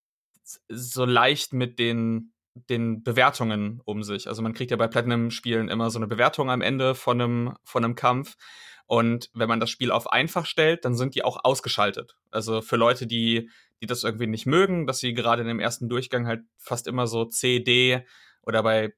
so leicht mit den, den Bewertungen um sich. Also man kriegt ja bei Platinum-Spielen immer so eine Bewertung am Ende von einem, von einem Kampf. Und wenn man das Spiel auf einfach stellt, dann sind die auch ausgeschaltet. Also für Leute, die, die das irgendwie nicht mögen, dass sie gerade in dem ersten Durchgang halt fast immer so C, D oder bei,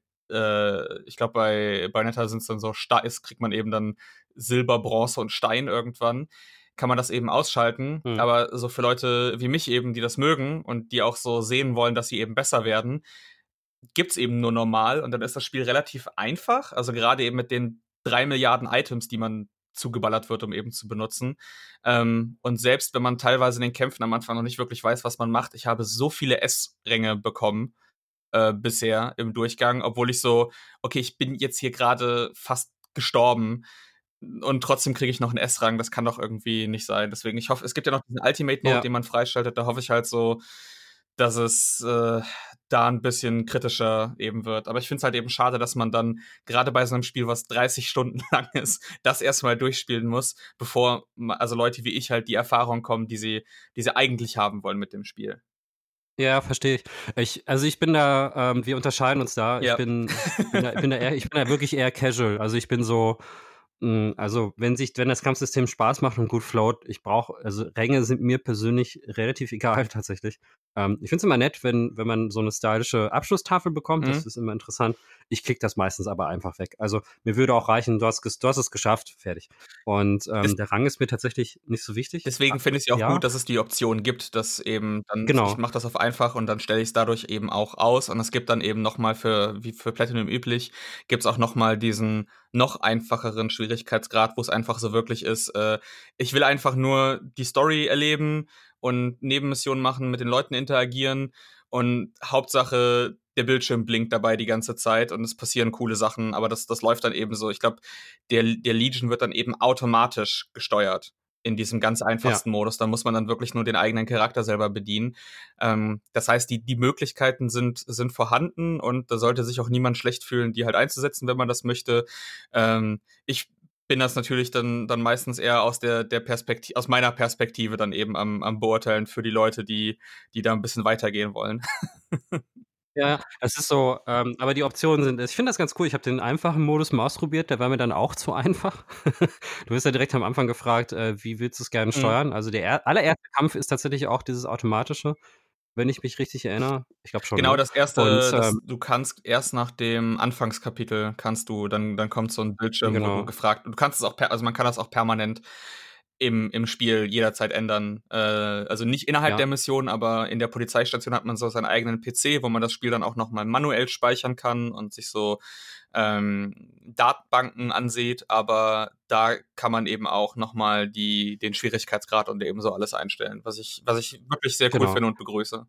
äh, ich glaube bei Bayonetta sind es dann so, ist, kriegt man eben dann Silber, Bronze und Stein irgendwann, kann man das eben ausschalten. Hm. Aber so für Leute wie mich eben, die das mögen und die auch so sehen wollen, dass sie eben besser werden, gibt's eben nur normal und dann ist das Spiel relativ einfach. Also gerade eben mit den drei Milliarden Items, die man zugeballert wird, um eben zu benutzen. Ähm, und selbst wenn man teilweise in den Kämpfen am Anfang noch nicht wirklich weiß, was man macht, ich habe so viele S-Ränge bekommen äh, bisher im Durchgang, obwohl ich so, okay, ich bin jetzt hier gerade fast gestorben und trotzdem kriege ich noch einen S-Rang. Das kann doch irgendwie nicht sein. Deswegen, ich hoffe, es gibt ja noch diesen Ultimate-Mode, Ja. den man freischaltet. Da hoffe ich halt so, dass es äh, da ein bisschen kritischer eben wird. Aber ich finde es halt eben schade, dass man dann gerade bei so einem Spiel, was dreißig Stunden lang ist, das erstmal durchspielen muss, bevor ma- also Leute wie ich halt die Erfahrung kommen, die sie, die sie eigentlich haben wollen mit dem Spiel. Ja, verstehe ich. Ich, also ich bin da, ähm, wir unterscheiden uns da. Ich Ja. bin, bin da, bin da eher, ich bin da wirklich eher casual. Also ich bin so, mh, also wenn sich, wenn das Kampfsystem Spaß macht und gut float, ich brauche, also Ränge sind mir persönlich relativ egal tatsächlich. Ähm, ich finde es immer nett, wenn, wenn man so eine stylische Abschlusstafel bekommt. Das Mhm. ist immer interessant. Ich klicke das meistens aber einfach weg. Also mir würde auch reichen, du hast, ges- du hast es geschafft, fertig. Und ähm, Das- der Rang ist mir tatsächlich nicht so wichtig. Deswegen finde ich es ja auch Ja. gut, dass es die Option gibt, dass eben dann, Genau. ich mache das auf einfach und dann stelle ich es dadurch eben auch aus. Und es gibt dann eben nochmal für, wie für Platinum üblich, gibt es auch nochmal diesen noch einfacheren Schwierigkeitsgrad, wo es einfach so wirklich ist, äh, ich will einfach nur die Story erleben und Nebenmissionen machen, mit den Leuten interagieren und Hauptsache der Bildschirm blinkt dabei die ganze Zeit und es passieren coole Sachen, aber das, das läuft dann eben so. Ich glaube, der, der Legion wird dann eben automatisch gesteuert. in diesem ganz Ja. einfachsten Modus. Da muss man dann wirklich nur den eigenen Charakter selber bedienen. Ähm, das heißt, die, die Möglichkeiten sind, sind vorhanden und da sollte sich auch niemand schlecht fühlen, die halt einzusetzen, wenn man das möchte. Ähm, ich bin das natürlich dann, dann meistens eher aus der, der Perspektive, aus meiner Perspektive dann eben am, am Beurteilen für die Leute, die, die da ein bisschen weitergehen wollen. Ja, das ist so, ähm, aber die Optionen sind ich finde das ganz cool. Ich habe den einfachen Modus mal ausprobiert, der war mir dann auch zu einfach. Du wirst ja direkt am Anfang gefragt, äh, wie willst du's gerne Mhm. steuern? Also, der er allererste Kampf ist tatsächlich auch dieses Automatische, wenn ich mich richtig erinnere. Ich glaube schon, Genau, ne? das Und, erste, das, ähm du kannst erst nach dem Anfangskapitel kannst du, dann, dann kommt so ein Bildschirm, wo du genau, gefragt, du kannst es auch, per, also man kann das auch permanent im, im Spiel jederzeit ändern. Äh, also nicht innerhalb der ja, Mission, aber in der Polizeistation hat man so seinen eigenen P C, wo man das Spiel dann auch nochmal manuell speichern kann und sich so ähm, Datenbanken ansieht, aber da kann man eben auch nochmal die, den Schwierigkeitsgrad und eben so alles einstellen, was ich, was ich wirklich sehr cool genau. finde und begrüße.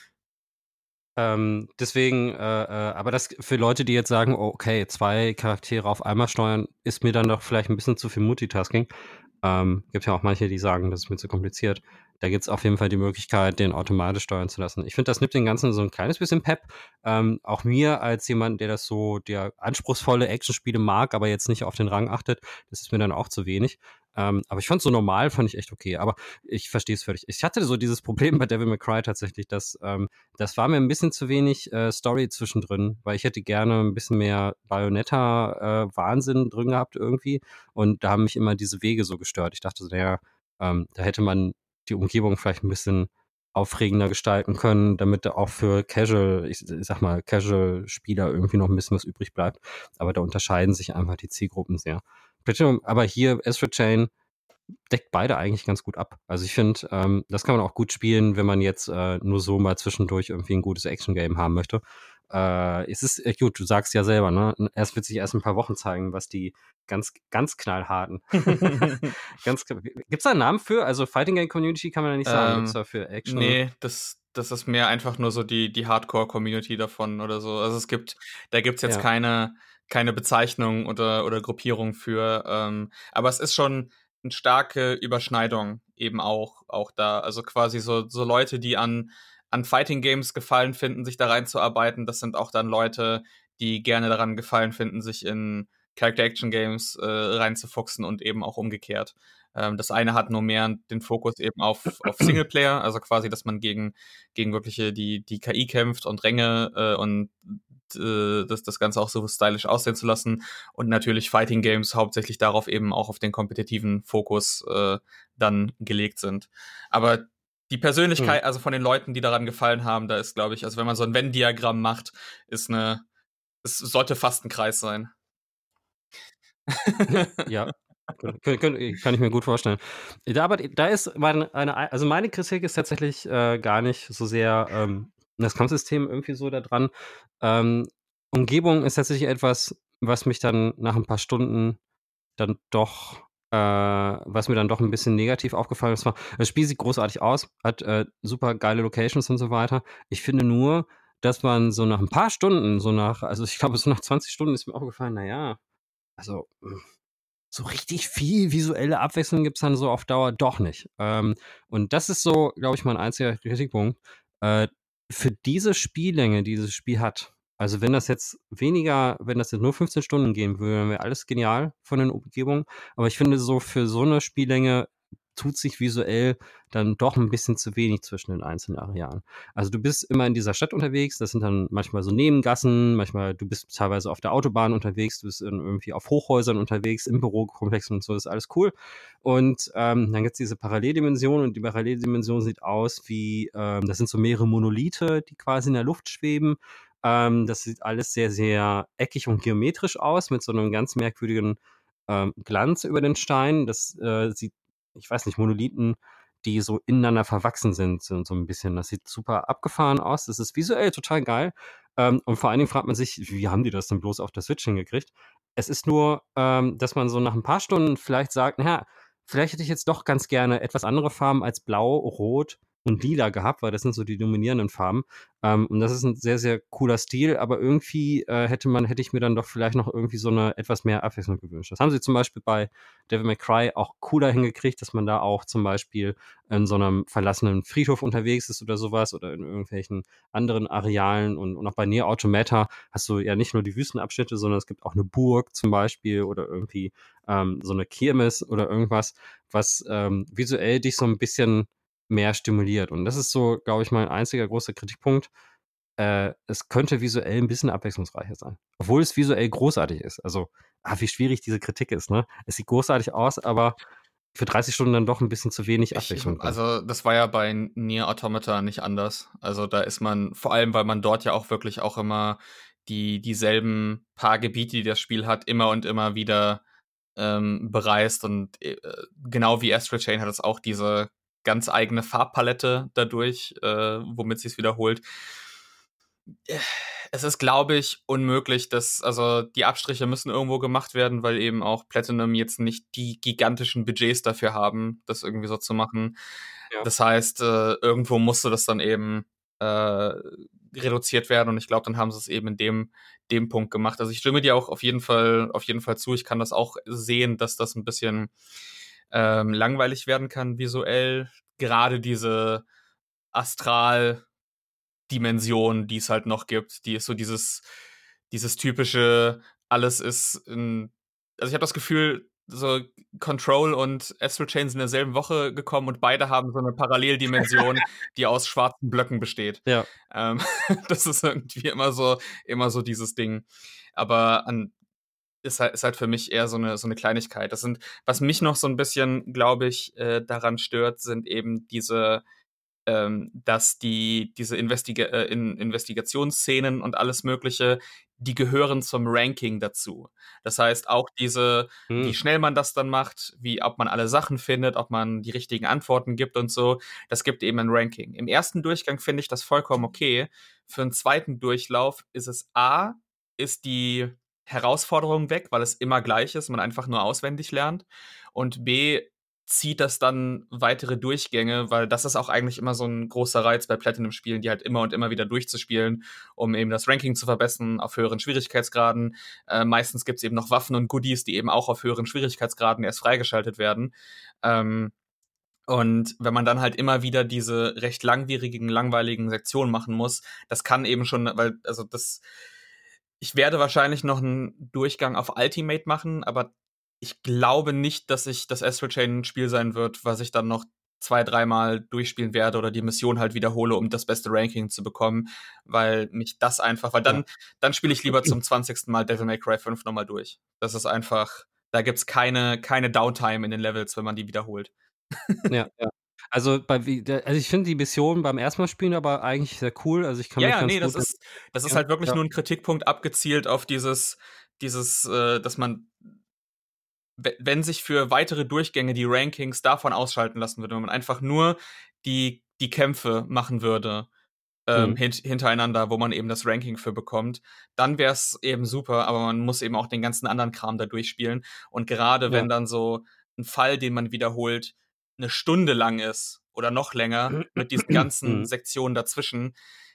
Ähm, deswegen, äh, äh, aber das für Leute, die jetzt sagen: „Oh, okay, zwei Charaktere auf einmal steuern, ist mir dann doch vielleicht ein bisschen zu viel Multitasking." Ähm, gibt ja auch manche, die sagen, das ist mir zu kompliziert. Da gibt's auf jeden Fall die Möglichkeit, den automatisch steuern zu lassen. Ich finde, das nimmt dem Ganzen so ein kleines bisschen Pep. Ähm, auch mir als jemand, der das so der anspruchsvolle Actionspiele mag, aber jetzt nicht auf den Rang achtet, das ist mir dann auch zu wenig. Ähm, aber ich fand so normal fand ich echt okay. Aber ich verstehe es völlig. Ich hatte so dieses Problem bei Devil May Cry tatsächlich, dass, ähm das war mir ein bisschen zu wenig, äh, Story zwischendrin, weil ich hätte gerne ein bisschen mehr Bayonetta, äh, Wahnsinn drin gehabt irgendwie und da haben mich immer diese Wege so gestört. Ich dachte so, na ja, ähm, da hätte man die Umgebung vielleicht ein bisschen aufregender gestalten können, damit da auch für Casual ich ich sage mal, Casual-Spieler irgendwie noch ein bisschen was übrig bleibt. Aber da unterscheiden sich einfach die Zielgruppen sehr. Platinum aber hier Astral Chain deckt beide eigentlich ganz gut ab. Also ich finde, ähm, das kann man auch gut spielen, wenn man jetzt äh, nur so mal zwischendurch irgendwie ein gutes Action-Game haben möchte. Äh, es ist äh, gut, du sagst ja selber, ne? Erst wird sich erst ein paar Wochen zeigen, was die ganz, ganz knallharten. ganz, gibt's da einen Namen für? Also Fighting Game Community kann man ja nicht sagen. Gibt's Ähm, da für Action? nee, das, das ist mehr einfach nur so die, die Hardcore-Community davon oder so. Also es gibt, da gibt's jetzt Ja. keine, keine Bezeichnung oder, oder Gruppierung für. Ähm, aber es ist schon eine starke Überschneidung eben auch, auch da. Also quasi so, so Leute, die an, an Fighting Games gefallen finden, sich da reinzuarbeiten, das sind auch dann Leute, die gerne daran gefallen finden, sich in Character-Action-Games äh, reinzufuchsen und eben auch umgekehrt. Ähm, das eine hat nur mehr den Fokus eben auf, auf Singleplayer, also quasi, dass man gegen, gegen wirkliche die, die K I kämpft und Ränge äh, und äh, das, das Ganze auch so stylisch aussehen zu lassen. Und natürlich Fighting Games hauptsächlich darauf eben auch auf den kompetitiven Fokus äh, dann gelegt sind. Aber die Hm. Persönlichkeit, also von den Leuten, die daran gefallen haben, da ist, glaube ich, also wenn man so ein Venn-Diagramm macht, ist eine, es sollte fast ein Kreis sein. Ja, kön kön kann ich mir gut vorstellen. Da aber da ist meine eine also meine Kritik ist tatsächlich, äh, gar nicht so sehr, ähm, das Kampfsystem irgendwie so da dran. Ähm, Umgebung ist tatsächlich etwas, was mich dann nach ein paar Stunden dann doch äh, was mir dann doch ein bisschen negativ aufgefallen ist, war das Spiel sieht großartig aus, hat, äh, super geile Locations und so weiter. Ich finde nur, dass man so nach ein paar Stunden, so nach also ich glaube, so nach zwanzig Stunden ist mir aufgefallen, na ja, also, hm so richtig viel visuelle Abwechslung gibt's dann so auf Dauer doch nicht. Ähm, und das ist so, glaube ich, mein einziger Kritikpunkt. Äh, für diese Spiellänge, die dieses Spiel hat, also wenn das jetzt weniger, wenn das jetzt nur fünfzehn Stunden gehen würde, dann wäre alles genial von den Umgebungen. Aber ich finde so für so eine Spiellänge tut sich visuell dann doch ein bisschen zu wenig zwischen den einzelnen Arealen. Also du bist immer in dieser Stadt unterwegs, das sind dann manchmal so Nebengassen, manchmal du bist teilweise auf der Autobahn unterwegs, du bist in, irgendwie auf Hochhäusern unterwegs, im Bürokomplexen und so, ist alles cool. Und ähm, dann gibt's diese Paralleldimension und die Paralleldimension sieht aus wie, ähm, das sind so mehrere Monolithe, die quasi in der Luft schweben. Ähm, das sieht alles sehr, sehr eckig und geometrisch aus, mit so einem ganz merkwürdigen ähm, Glanz über den Stein. Das äh, sieht, ich weiß nicht, Monolithen, die so ineinander verwachsen sind, so, so ein bisschen. Das sieht super abgefahren aus. Das ist visuell total geil. Ähm, und vor allen Dingen fragt man sich, wie haben die das denn bloß auf der Switch hingekriegt? Es ist nur, ähm, dass man so nach ein paar Stunden vielleicht sagt, naja, vielleicht hätte ich jetzt doch ganz gerne etwas andere Farben als Blau, Rot und Lila gehabt, weil das sind so die dominierenden Farben. Ähm, und das ist ein sehr, sehr cooler Stil, aber irgendwie äh, hätte man, hätte ich mir dann doch vielleicht noch irgendwie so eine etwas mehr Abwechslung gewünscht. Das haben sie zum Beispiel bei Devil May Cry auch cooler hingekriegt, dass man da auch zum Beispiel in so einem verlassenen Friedhof unterwegs ist oder sowas oder in irgendwelchen anderen Arealen und, und auch bei Nier Automata hast du ja nicht nur die Wüstenabschnitte, sondern es gibt auch eine Burg zum Beispiel oder irgendwie ähm, so eine Kirmes oder irgendwas, was ähm, visuell dich so ein bisschen mehr stimuliert. Und das ist so, glaube ich, mein einziger großer Kritikpunkt. Äh, es könnte visuell ein bisschen abwechslungsreicher sein. Obwohl es visuell großartig ist. Also, ah, wie schwierig diese Kritik ist, ne? Es sieht großartig aus, aber für dreißig Stunden dann doch ein bisschen zu wenig Ich, ich, Abwechslung drin. also das war ja bei Nier Automata nicht anders. Also da ist man, vor allem, weil man dort ja auch wirklich auch immer die dieselben paar Gebiete, die das Spiel hat, immer und immer wieder ähm, bereist. Und äh, genau wie Astral Chain hat es auch diese ganz eigene Farbpalette dadurch, äh, womit sie es wiederholt. Es ist, glaube ich, unmöglich, dass, also die Abstriche müssen irgendwo gemacht werden, weil eben auch Platinum jetzt nicht die gigantischen Budgets dafür haben, das irgendwie so zu machen. Ja. Das heißt, äh, irgendwo musste das dann eben äh, reduziert werden und ich glaube, dann haben sie es eben in dem, dem Punkt gemacht. Also ich stimme dir auch auf jeden Fall, auf jeden Fall zu. Ich kann das auch sehen, dass das ein bisschen ähm, langweilig werden kann visuell. Gerade diese Astral- Dimension, die es halt noch gibt. Die ist so dieses, dieses typische, alles ist in, also ich habe das Gefühl, so Control und Astral Chain sind in derselben Woche gekommen und beide haben so eine Paralleldimension, die aus schwarzen Blöcken besteht. Ja. Ähm, das ist irgendwie immer so, immer so dieses Ding. Aber an, ist halt, ist halt für mich eher so eine, so eine Kleinigkeit. Das sind, was mich noch so ein bisschen, glaube ich, äh, daran stört, sind eben diese, ähm, dass die diese Investiga äh, in Investigationsszenen und alles Mögliche, die gehören zum Ranking dazu. Das heißt, auch diese, Hm. wie schnell man das dann macht, wie ob man alle Sachen findet, ob man die richtigen Antworten gibt und so, das gibt eben ein Ranking. Im ersten Durchgang finde ich das vollkommen okay. Für einen zweiten Durchlauf ist es A, ist die Herausforderung weg, weil es immer gleich ist, man einfach nur auswendig lernt. Und B, zieht das dann weitere Durchgänge, weil das ist auch eigentlich immer so ein großer Reiz bei Platinum-Spielen, die halt immer und immer wieder durchzuspielen, um eben das Ranking zu verbessern auf höheren Schwierigkeitsgraden. Äh, meistens gibt's eben noch Waffen und Goodies, die eben auch auf höheren Schwierigkeitsgraden erst freigeschaltet werden. Ähm, und wenn man dann halt immer wieder diese recht langwierigen, langweiligen Sektionen machen muss, das kann eben schon, weil, also das, ich werde wahrscheinlich noch einen Durchgang auf Ultimate machen, aber ich glaube nicht, dass ich das Astral Chain ein Spiel sein wird, was ich dann noch zwei, dreimal durchspielen werde oder die Mission halt wiederhole, um das beste Ranking zu bekommen, weil mich das einfach, weil dann, Ja. dann spiele ich lieber zum zwanzigsten Mal Devil May Cry fünf nochmal durch. Das ist einfach, da gibt's keine, keine Downtime in den Levels, wenn man die wiederholt. Ja, ja. Also, bei wie der also, ich finde die Mission beim ersten Mal spielen aber eigentlich sehr cool. Also, ich kann Ja, mich ja, ganz nee, das gut ist, das ist ja, halt wirklich ja. nur ein Kritikpunkt abgezielt auf dieses, dieses, äh, dass man, we- wenn sich für weitere Durchgänge die Rankings davon ausschalten lassen würde, wenn man einfach nur die, die Kämpfe machen würde, ähm, Mhm. hint, hintereinander, wo man eben das Ranking für bekommt, dann wäre es eben super, aber man muss eben auch den ganzen anderen Kram da durchspielen. Und gerade Ja. wenn dann so ein Fall, den man wiederholt, eine Stunde lang ist oder noch länger, mit diesen ganzen Mhm. Sektionen dazwischen,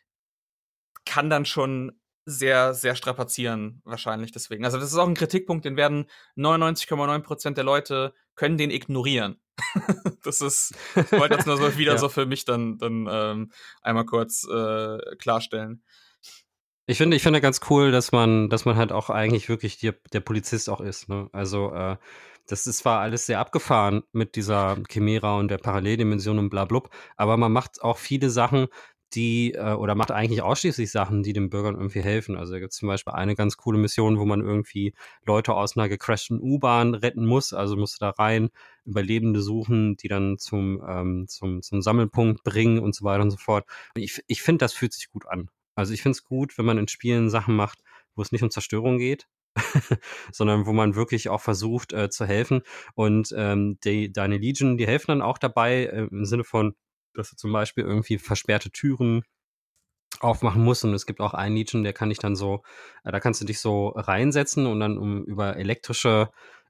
kann dann schon sehr, sehr strapazieren, wahrscheinlich deswegen. Also das ist auch ein Kritikpunkt, den werden neunundneunzig Komma neun Prozent der Leute können den ignorieren. Das ist, ich wollte das nur so wieder Ja. so für mich dann, dann ähm, einmal kurz äh, klarstellen. Ich finde ich finde ganz cool, dass man dass man halt auch eigentlich wirklich der der Polizist auch ist, ne? Also, äh, das ist zwar alles sehr abgefahren mit dieser Chimera und der Paralleldimension und bla blub, aber man macht auch viele Sachen, die äh, oder macht eigentlich ausschließlich Sachen, die den Bürgern irgendwie helfen. Also, da gibt's zum Beispiel eine ganz coole Mission, wo man irgendwie Leute aus 'ner gecrashten U-Bahn retten muss. Also, musst du da rein, Überlebende suchen, die dann zum ähm, zum zum Sammelpunkt bringen und so weiter und so fort. Und ich ich finde, das fühlt sich gut an. Also, ich finde es gut, wenn man in Spielen Sachen macht, wo es nicht um Zerstörung geht, sondern wo man wirklich auch versucht, äh, zu helfen. Und, ähm, die deine Legion, die helfen dann auch dabei, äh, im Sinne von, dass du zum Beispiel irgendwie versperrte Türen aufmachen musst. Und es gibt auch einen Legion, der kann dich dann so äh, da kannst du dich so reinsetzen und dann um über elektrische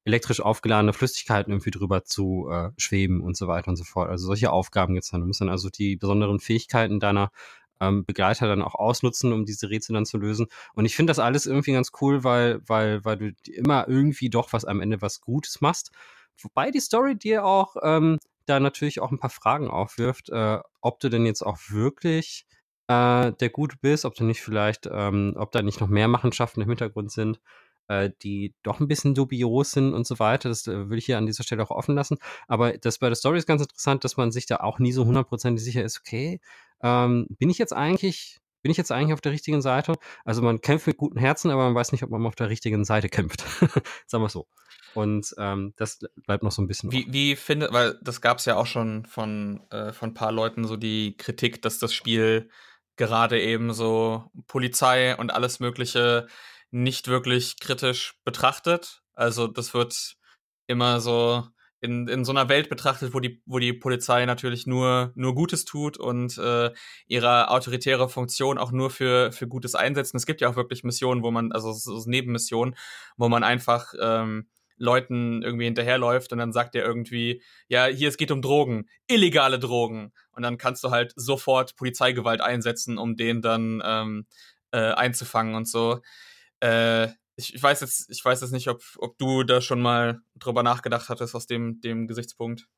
elektrisch aufgeladene Flüssigkeiten irgendwie drüber zu äh, schweben und so weiter und so fort. Also solche Aufgaben gibt's dann. Du musst dann also die besonderen Fähigkeiten deiner ähm, Begleiter dann auch ausnutzen, um diese Rätsel dann zu lösen. Und ich finde das alles irgendwie ganz cool, weil, weil, weil du immer irgendwie doch was am Ende was Gutes machst. Wobei die Story dir auch ähm, da natürlich auch ein paar Fragen aufwirft, äh, ob du denn jetzt auch wirklich äh, der Gute bist, ob du nicht vielleicht, ähm, ob da nicht noch mehr Machenschaften im Hintergrund sind, äh, die doch ein bisschen dubios sind und so weiter. Das äh, will ich hier an dieser Stelle auch offen lassen. Aber das bei der Story ist ganz interessant, dass man sich da auch nie so hundertprozentig sicher ist, okay, ähm, bin ich jetzt eigentlich, bin ich jetzt eigentlich auf der richtigen Seite? Also man kämpft mit gutem Herzen, aber man weiß nicht, ob man auf der richtigen Seite kämpft. Sagen wir es so. Und ähm, das bleibt noch so ein bisschen Wie, offen. wie findet, weil das gab es ja auch schon von, äh, von ein paar Leuten so die Kritik, dass das Spiel gerade eben so Polizei und alles Mögliche nicht wirklich kritisch betrachtet. Also das wird immer so in, in so einer Welt betrachtet, wo die, wo die Polizei natürlich nur, nur Gutes tut und äh, ihre autoritäre Funktion auch nur für, für Gutes einsetzen. Es gibt ja auch wirklich Missionen, wo man, also so Nebenmissionen, wo man einfach ähm, Leuten irgendwie hinterherläuft und dann sagt er irgendwie, ja, hier, es geht um Drogen, illegale Drogen. Und dann kannst du halt sofort Polizeigewalt einsetzen, um den dann ähm, äh, einzufangen und so. Äh, ich, ich weiß jetzt, ich weiß jetzt nicht, ob, ob du da schon mal drüber nachgedacht hattest aus dem, dem Gesichtspunkt.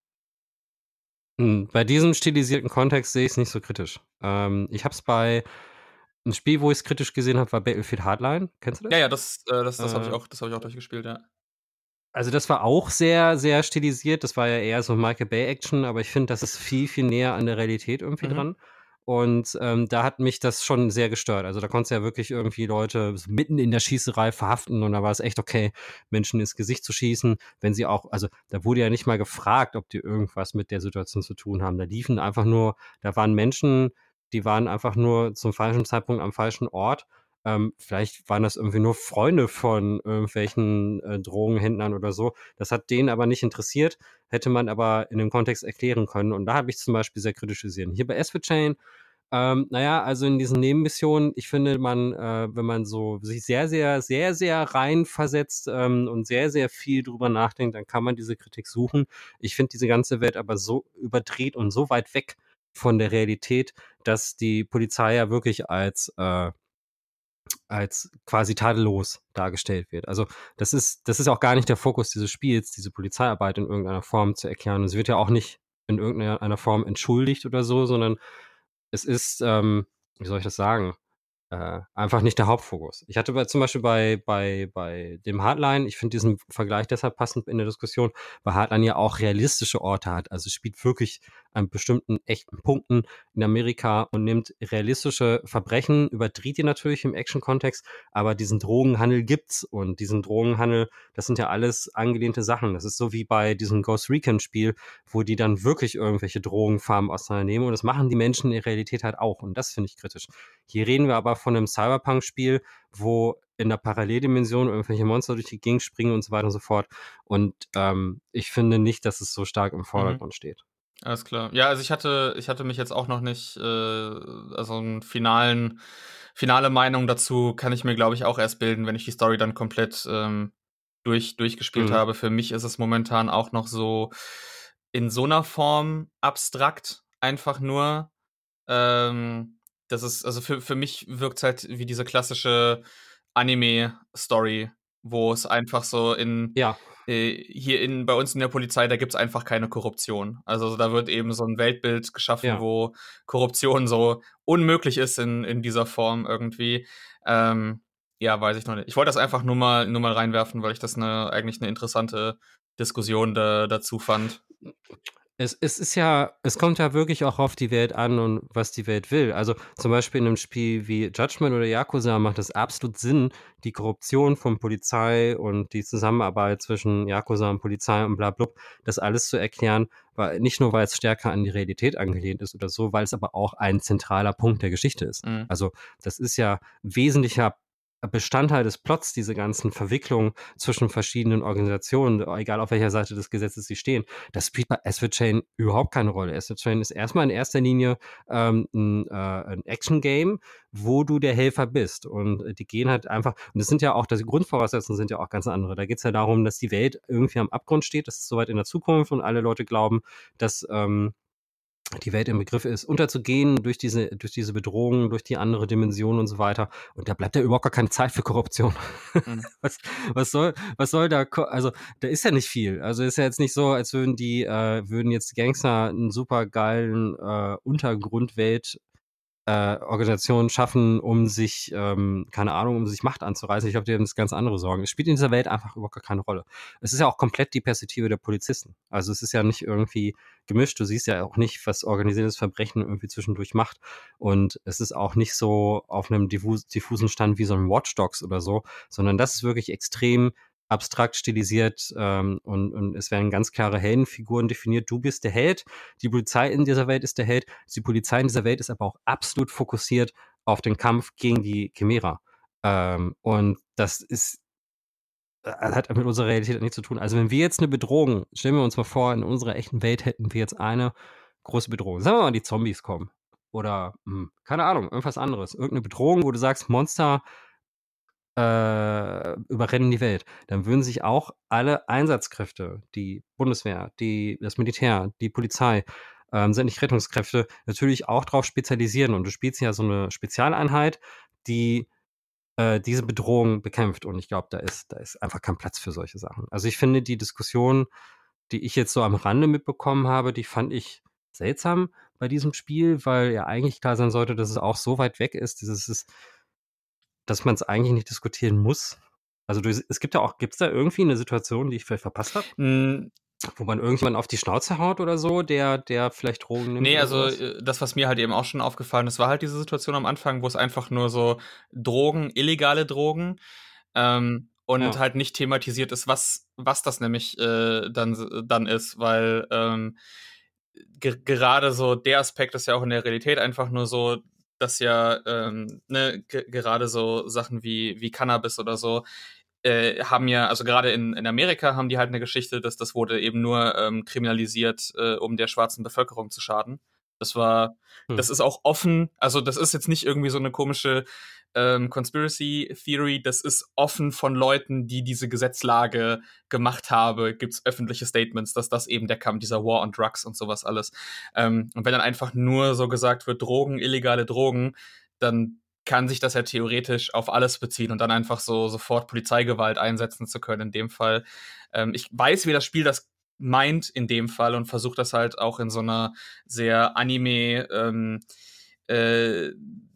Hm, bei diesem stilisierten Kontext sehe ich es nicht so kritisch. Ähm, ich habe es bei ein Spiel, wo ich es kritisch gesehen habe, war Battlefield Hardline. Kennst du Ja, das? ja, das, äh, das, das habe ich Äh, auch, das habe ich auch durchgespielt, ja. Also das war auch sehr, sehr stilisiert. Das war ja eher so Michael Bay-Action, aber ich finde, das ist viel, viel näher an der Realität irgendwie Mhm. dran. Und ähm, da hat mich das schon sehr gestört. Also da konntest du ja wirklich irgendwie Leute so mitten in der Schießerei verhaften und da war es echt okay, Menschen ins Gesicht zu schießen, wenn sie auch, also da wurde ja nicht mal gefragt, ob die irgendwas mit der Situation zu tun haben. Da liefen einfach nur, da waren Menschen, die waren einfach nur zum falschen Zeitpunkt am falschen Ort. Ähm, vielleicht waren das irgendwie nur Freunde von irgendwelchen äh, Drogenhändlern oder so. Das hat denen aber nicht interessiert, hätte man aber in dem Kontext erklären können. Und da habe ich zum Beispiel sehr kritisiert. Hier bei Chain, ähm, naja, also in diesen Nebenmissionen, ich finde, man, äh, wenn man so sich sehr, sehr, sehr, sehr reinversetzt ähm, und sehr, sehr viel drüber nachdenkt, dann kann man diese Kritik suchen. Ich finde diese ganze Welt aber so überdreht und so weit weg von der Realität, dass die Polizei ja wirklich als äh, als quasi tadellos dargestellt wird. Also das ist, das ist auch gar nicht der Fokus dieses Spiels, diese Polizeiarbeit in irgendeiner Form zu erklären. Und sie wird ja auch nicht in irgendeiner Form entschuldigt oder so, sondern es ist, ähm, wie soll ich das sagen? Äh, einfach nicht der Hauptfokus. Ich hatte bei, zum Beispiel bei, bei, bei dem Hardline, ich finde diesen Vergleich deshalb passend in der Diskussion, weil Hardline ja auch realistische Orte hat. Also es spielt wirklich an bestimmten echten Punkten in Amerika und nimmt realistische Verbrechen, überdreht die natürlich im Action-Kontext, aber diesen Drogenhandel gibt's und diesen Drogenhandel, das sind ja alles angelehnte Sachen. Das ist so wie bei diesem Ghost Recon-Spiel, wo die dann wirklich irgendwelche Drogenfarmen auseinandernehmen und das machen die Menschen in der Realität halt auch und das finde ich kritisch. Hier reden wir aber von einem Cyberpunk-Spiel, wo in der Paralleldimension irgendwelche Monster durch die Gegend springen und so weiter und so fort. Und ähm, ich finde nicht, dass es so stark im Vordergrund Mhm. steht. Alles klar. Ja, also ich hatte, ich hatte mich jetzt auch noch nicht, äh, also einen finalen, finale Meinung dazu kann ich mir, glaube ich, auch erst bilden, wenn ich die Story dann komplett ähm, durch, durchgespielt Mhm. habe. Für mich ist es momentan auch noch so in so einer Form abstrakt, einfach nur. Ähm, das ist, also für, für mich wirkt es halt wie diese klassische Anime-Story, wo es einfach so in Ja, äh, hier in bei uns in der Polizei, da gibt's einfach keine Korruption. Also da wird eben so ein Weltbild geschaffen, ja. wo Korruption so unmöglich ist in, in dieser Form irgendwie. Ähm, ja, weiß ich noch nicht. Ich wollte das einfach nur mal, nur mal reinwerfen, weil ich das eine, eigentlich eine interessante Diskussion da, dazu fand. Es, es ist ja, es kommt ja wirklich auch auf die Welt an und was die Welt will. Also zum Beispiel in einem Spiel wie Judgment oder Yakuza macht es absolut Sinn, die Korruption von Polizei und die Zusammenarbeit zwischen Yakuza und Polizei und bla bla, das alles zu erklären, weil nicht nur, weil es stärker an die Realität angelehnt ist oder so, weil es aber auch ein zentraler Punkt der Geschichte ist. Mhm. Also das ist ja wesentlicher Bestandteil des Plots, diese ganzen Verwicklungen zwischen verschiedenen Organisationen, egal auf welcher Seite des Gesetzes sie stehen, das spielt bei Astral Chain überhaupt keine Rolle. Astral Chain ist erstmal in erster Linie ähm, ein, äh, ein Action-Game, wo du der Helfer bist. Und die gehen halt einfach, und das sind ja auch, die Grundvoraussetzungen sind ja auch ganz andere. Da geht es ja darum, dass die Welt irgendwie am Abgrund steht, das ist soweit in der Zukunft und alle Leute glauben, dass ähm, die Welt im Begriff ist, unterzugehen durch diese, durch diese Bedrohung, durch die andere Dimension und so weiter. Und da bleibt ja überhaupt gar keine Zeit für Korruption. Mhm. was, was soll, was soll da, also da ist ja nicht viel. Also ist ja jetzt nicht so, als würden die, äh, würden jetzt Gangster einen super geilen äh, Untergrundwelt Äh, Organisationen schaffen, um sich, ähm, keine Ahnung, um sich Macht anzureißen. Ich glaube, die haben das ganz andere Sorgen. Es spielt in dieser Welt einfach überhaupt gar keine Rolle. Es ist ja auch komplett die Perspektive der Polizisten. Also es ist ja nicht irgendwie gemischt. Du siehst ja auch nicht, was organisiertes Verbrechen irgendwie zwischendurch macht. Und es ist auch nicht so auf einem diffus- diffusen Stand wie so ein Watch Dogs oder so, sondern das ist wirklich extrem abstrakt stilisiert ähm, und, und es werden ganz klare Heldenfiguren definiert. Du bist der Held, die Polizei in dieser Welt ist der Held, die Polizei in dieser Welt ist aber auch absolut fokussiert auf den Kampf gegen die Chimera. Ähm, und das ist hat mit unserer Realität nichts zu tun. Also wenn wir jetzt eine Bedrohung, stellen wir uns mal vor, in unserer echten Welt hätten wir jetzt eine große Bedrohung. Sagen wir mal, die Zombies kommen. Oder, mh, keine Ahnung, irgendwas anderes. Irgendeine Bedrohung, wo du sagst, Monster äh, überrennen die Welt, dann würden sich auch alle Einsatzkräfte, die Bundeswehr, die, das Militär, die Polizei, ähm, sämtliche Rettungskräfte natürlich auch darauf spezialisieren. Und du spielst ja so eine Spezialeinheit, die äh, diese Bedrohung bekämpft. Und ich glaube, da ist, da ist einfach kein Platz für solche Sachen. Also ich finde, die Diskussion, die ich jetzt so am Rande mitbekommen habe, die fand ich seltsam bei diesem Spiel, weil ja eigentlich klar sein sollte, dass es auch so weit weg ist. Dieses ist, dass man es eigentlich nicht diskutieren muss. Also du, es gibt ja auch, gibt es da irgendwie eine Situation, die ich vielleicht verpasst habe? Mm. Wo man irgendjemanden auf die Schnauze haut oder so, der, der vielleicht Drogen nimmt? Nee, oder also sowas? das, was mir halt eben auch schon aufgefallen ist, war halt diese Situation am Anfang, wo es einfach nur so Drogen, illegale Drogen ähm, und Ja. halt nicht thematisiert ist, was, was das nämlich äh, dann, dann ist, weil ähm, ge gerade so der Aspekt ist ja auch in der Realität einfach nur so, dass ja ähm, ne, ge gerade so Sachen wie, wie Cannabis oder so äh, haben ja, also gerade in, in Amerika haben die halt eine Geschichte, dass das wurde eben nur ähm, kriminalisiert, äh, um der schwarzen Bevölkerung zu schaden. Das war, Hm. das ist auch offen, also das ist jetzt nicht irgendwie so eine komische ähm, Conspiracy Theory, das ist offen von Leuten, die diese Gesetzlage gemacht haben, gibt's öffentliche Statements, dass das eben der Kampf, dieser War on Drugs und sowas alles. Ähm, und wenn dann einfach nur so gesagt wird, Drogen, illegale Drogen, dann kann sich das ja theoretisch auf alles beziehen und dann einfach so sofort Polizeigewalt einsetzen zu können in dem Fall. Ähm, ich weiß, wie das Spiel das meint in dem Fall und versucht das halt auch in so einer sehr Anime ähm, äh,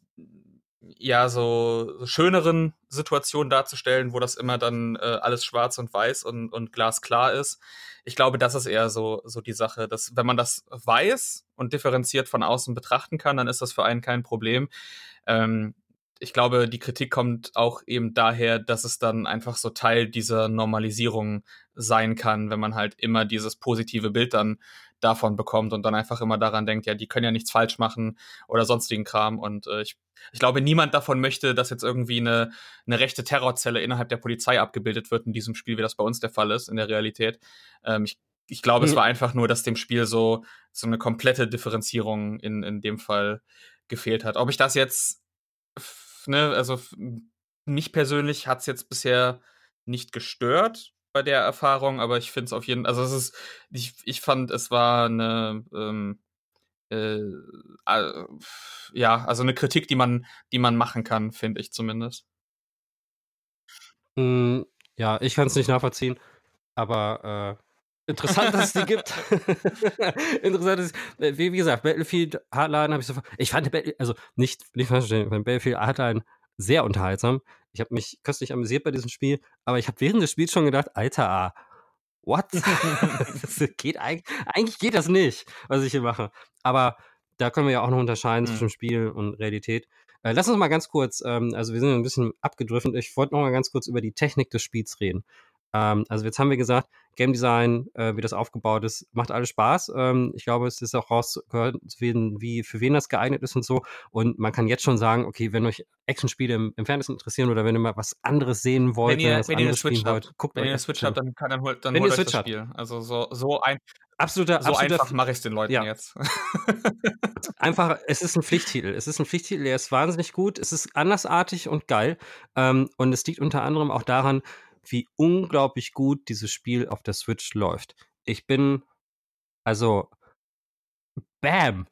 ja, so, so schöneren Situationen darzustellen, wo das immer dann äh, alles schwarz und weiß und, und glasklar ist. Ich glaube, das ist eher so, so die Sache, dass wenn man das weiß und differenziert von außen betrachten kann, dann ist das für einen kein Problem. Ähm, ich glaube, die Kritik kommt auch eben daher, dass es dann einfach so Teil dieser Normalisierung sein kann, wenn man halt immer dieses positive Bild dann davon bekommt und dann einfach immer daran denkt, ja, die können ja nichts falsch machen oder sonstigen Kram. Und äh, ich, ich glaube, niemand davon möchte, dass jetzt irgendwie eine, eine rechte Terrorzelle innerhalb der Polizei abgebildet wird in diesem Spiel, wie das bei uns der Fall ist in der Realität. Ähm, ich ich glaube, es war einfach nur, dass dem Spiel so, so eine komplette Differenzierung in, in dem Fall gefehlt hat. Ob ich das jetzt, ne, also mich persönlich hat es jetzt bisher nicht gestört bei der Erfahrung, aber ich finde es auf jeden Fall, also es ist, ich, ich fand, es war eine, ähm, äh, äh, ja, also eine Kritik, die man, die man machen kann, finde ich zumindest. Mm, ja, ich kann es nicht nachvollziehen, aber äh, interessant, dass es die gibt. Interessant ist, wie, wie gesagt, Battlefield Hardline habe ich so. Ich fand, also nicht, nicht falsch verstehen, ich fand Battlefield Hardline sehr unterhaltsam. Ich habe mich köstlich amüsiert bei diesem Spiel, aber ich habe während des Spiels schon gedacht, Alter, what? Das geht eigentlich, eigentlich geht das nicht, was ich hier mache. Aber da können wir ja auch noch unterscheiden Hm. zwischen Spiel und Realität. Äh, lass uns mal ganz kurz, ähm, also wir sind ein bisschen abgedriftet. Ich wollte noch mal ganz kurz über die Technik des Spiels reden. Ähm, also jetzt haben wir gesagt, Game Design, äh, wie das aufgebaut ist, macht alles Spaß. Ähm, ich glaube, es ist auch rausgehört, wie für wen das geeignet ist und so. Und man kann jetzt schon sagen, okay, wenn euch Actionspiele im, im Fernsehen interessieren oder wenn ihr mal was anderes sehen wollt, Wenn ihr, was wenn ihr eine anderes Switch spielen wollt, habt, guckt wenn euch ihr eine Astro Switch habt, Chain. dann, kann- dann, holt, dann Wenn holt ihr euch Switch das habt. Spiel. Also so, so, ein, Absoluter, so absoluter einfach mache ich es den Leuten ja. jetzt. Einfach, es ist ein Pflichttitel. Es ist ein Pflichttitel, der ist wahnsinnig gut. Es ist andersartig und geil. Ähm, und es liegt unter anderem auch daran, wie unglaublich gut dieses Spiel auf der Switch läuft. Ich bin, also, bam!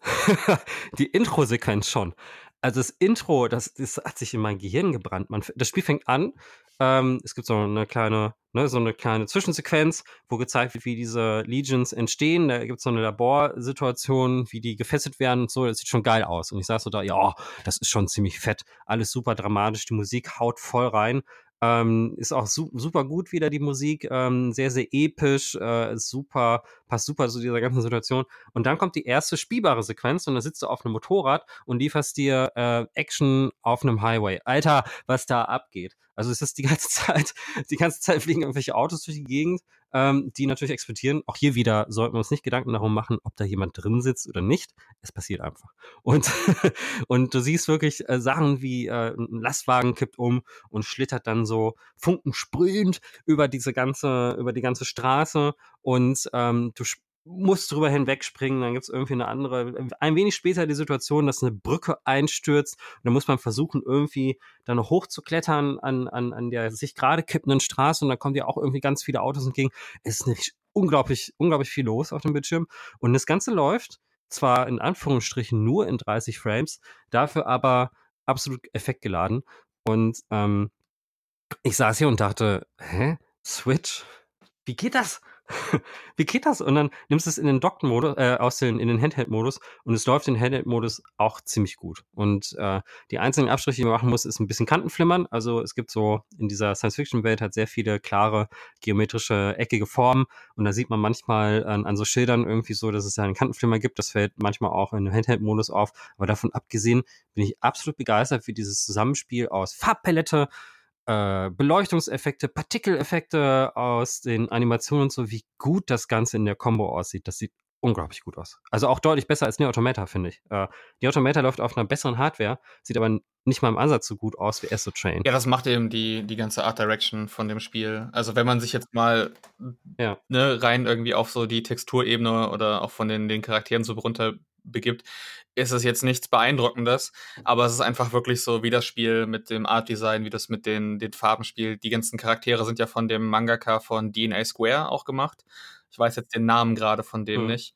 Die Intro-Sequenz schon. Also das Intro, das, das hat sich in mein Gehirn gebrannt. Man, das Spiel fängt an, ähm, es gibt so eine kleine, ne, so eine kleine Zwischensequenz, wo gezeigt wird, wie diese Legions entstehen. Da gibt es so eine Laborsituation, wie die gefesselt werden und so. Das sieht schon geil aus. Und ich saß so da, ja, das ist schon ziemlich fett. Alles super dramatisch. Die Musik haut voll rein. Ähm, ist auch su super gut wieder die Musik, ähm, sehr, sehr episch, äh, super, passt super zu dieser ganzen Situation. Und dann kommt die erste spielbare Sequenz und da sitzt du auf einem Motorrad und lieferst dir äh, Action auf einem Highway. Alter, was da abgeht. Also es ist die ganze Zeit, die ganze Zeit fliegen irgendwelche Autos durch die Gegend, ähm, die natürlich explodieren. Auch hier wieder sollten wir uns nicht Gedanken darum machen, ob da jemand drin sitzt oder nicht. Es passiert einfach. Und, und du siehst wirklich äh, Sachen wie äh, ein Lastwagen kippt um und schlittert dann so funkensprühend über diese ganze, über die ganze Straße und ähm, du musst drüber hinwegspringen, dann gibt es irgendwie eine andere, ein wenig später die Situation, dass eine Brücke einstürzt und dann muss man versuchen, irgendwie da noch hochzuklettern an, an, an der sich gerade kippenden Straße und da kommen dir auch irgendwie ganz viele Autos entgegen. Es ist nicht unglaublich, unglaublich viel los auf dem Bildschirm und das Ganze läuft zwar in Anführungsstrichen nur in dreißig Frames, dafür aber absolut effektgeladen und ähm, ich saß hier und dachte, hä? Switch? Wie geht das? Wie geht das? Und dann nimmst du es in den Dock-Modus, äh, aus den, in den Handheld-Modus und es läuft in Handheld-Modus auch ziemlich gut. Und äh, die einzigen Abstriche, die man machen muss, ist ein bisschen Kantenflimmern. Also es gibt so, in dieser Science-Fiction-Welt hat sehr viele klare, geometrische, eckige Formen und da sieht man manchmal an, an so Schildern irgendwie so, dass es da einen Kantenflimmer gibt. Das fällt manchmal auch in den Handheld-Modus auf. Aber davon abgesehen bin ich absolut begeistert, wie dieses Zusammenspiel aus Farbpalette, äh, Beleuchtungseffekte, Partikeleffekte aus den Animationen und so, wie gut das Ganze in der Combo aussieht. Das sieht unglaublich gut aus. Also auch deutlich besser als Nier Automata, finde ich. Äh, Nier Automata läuft auf einer besseren Hardware, sieht aber nicht mal im Ansatz so gut aus wie Astro Chain. Ja, das macht eben die, die ganze Art Direction von dem Spiel. Also wenn man sich jetzt mal ja. ne, rein irgendwie auf so die Texturebene oder auch von den, den Charakteren so runter begibt, ist es jetzt nichts Beeindruckendes, aber es ist einfach wirklich so, wie das Spiel mit dem Art-Design, wie das mit den, den Farben spielt. Die ganzen Charaktere sind ja von dem Mangaka von D N A Square auch gemacht. Ich weiß jetzt den Namen gerade von dem hm. nicht.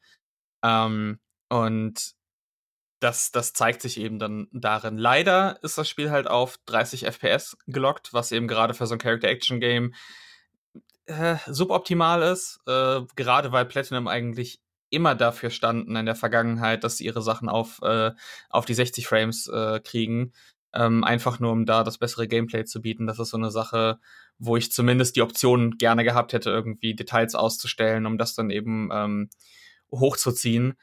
Ähm, und das, das zeigt sich eben dann darin. Leider ist das Spiel halt auf dreißig F P S gelockt, was eben gerade für so ein Character-Action-Game äh, suboptimal ist. Äh, gerade weil Platinum eigentlich immer dafür standen in der Vergangenheit, dass sie ihre Sachen auf, äh, auf die sechzig Frames äh, kriegen. Ähm, einfach nur, um da das bessere Gameplay zu bieten. Das ist so eine Sache, wo ich zumindest die Option gerne gehabt hätte, irgendwie Details auszustellen, um das dann eben ähm, hochzuziehen.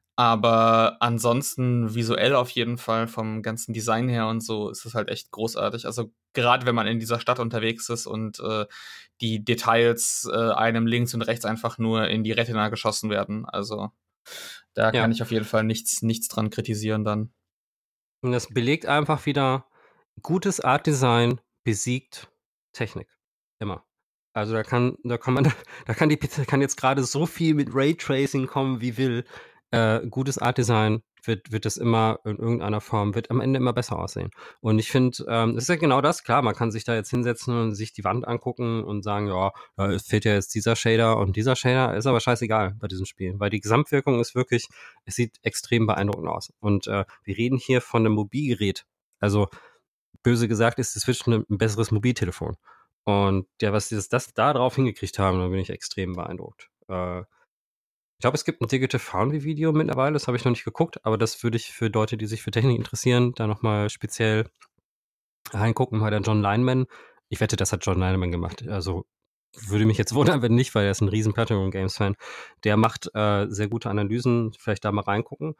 Aber ansonsten visuell auf jeden Fall vom ganzen Design her und so ist es halt echt großartig. Also gerade wenn man in dieser Stadt unterwegs ist und äh, die Details äh, einem links und rechts einfach nur in die Retina geschossen werden. Also da Ja. kann ich auf jeden Fall nichts, nichts dran kritisieren dann. Und das belegt einfach wieder, gutes Art-Design besiegt Technik. Immer. Also da kann, da kann man, da kann die da kann jetzt gerade so viel mit Raytracing kommen, wie will. Äh, gutes Art-Design wird, wird das immer in irgendeiner Form, wird am Ende immer besser aussehen. Und ich finde, ähm, das ist ja genau das, klar, man kann sich da jetzt hinsetzen und sich die Wand angucken und sagen, ja, da fehlt ja jetzt dieser Shader und dieser Shader, ist aber scheißegal bei diesem Spiel, weil die Gesamtwirkung ist wirklich, es sieht extrem beeindruckend aus. Und äh, wir reden hier von einem Mobilgerät. Also, böse gesagt, ist die Switch ein, ein besseres Mobiltelefon. Und ja, was sie das, das da drauf hingekriegt haben, da bin ich extrem beeindruckt. Äh, ich glaube, es gibt ein Digital Foundry-Video mittlerweile, das habe ich noch nicht geguckt, aber das würde ich für Leute, die sich für Technik interessieren, da nochmal speziell reingucken, weil der John Lineman, ich wette, das hat John Lineman gemacht. Also würde mich jetzt wundern, wenn nicht, weil er ist ein riesen Platinum Games Fan. Der macht äh, sehr gute Analysen, vielleicht da mal reingucken.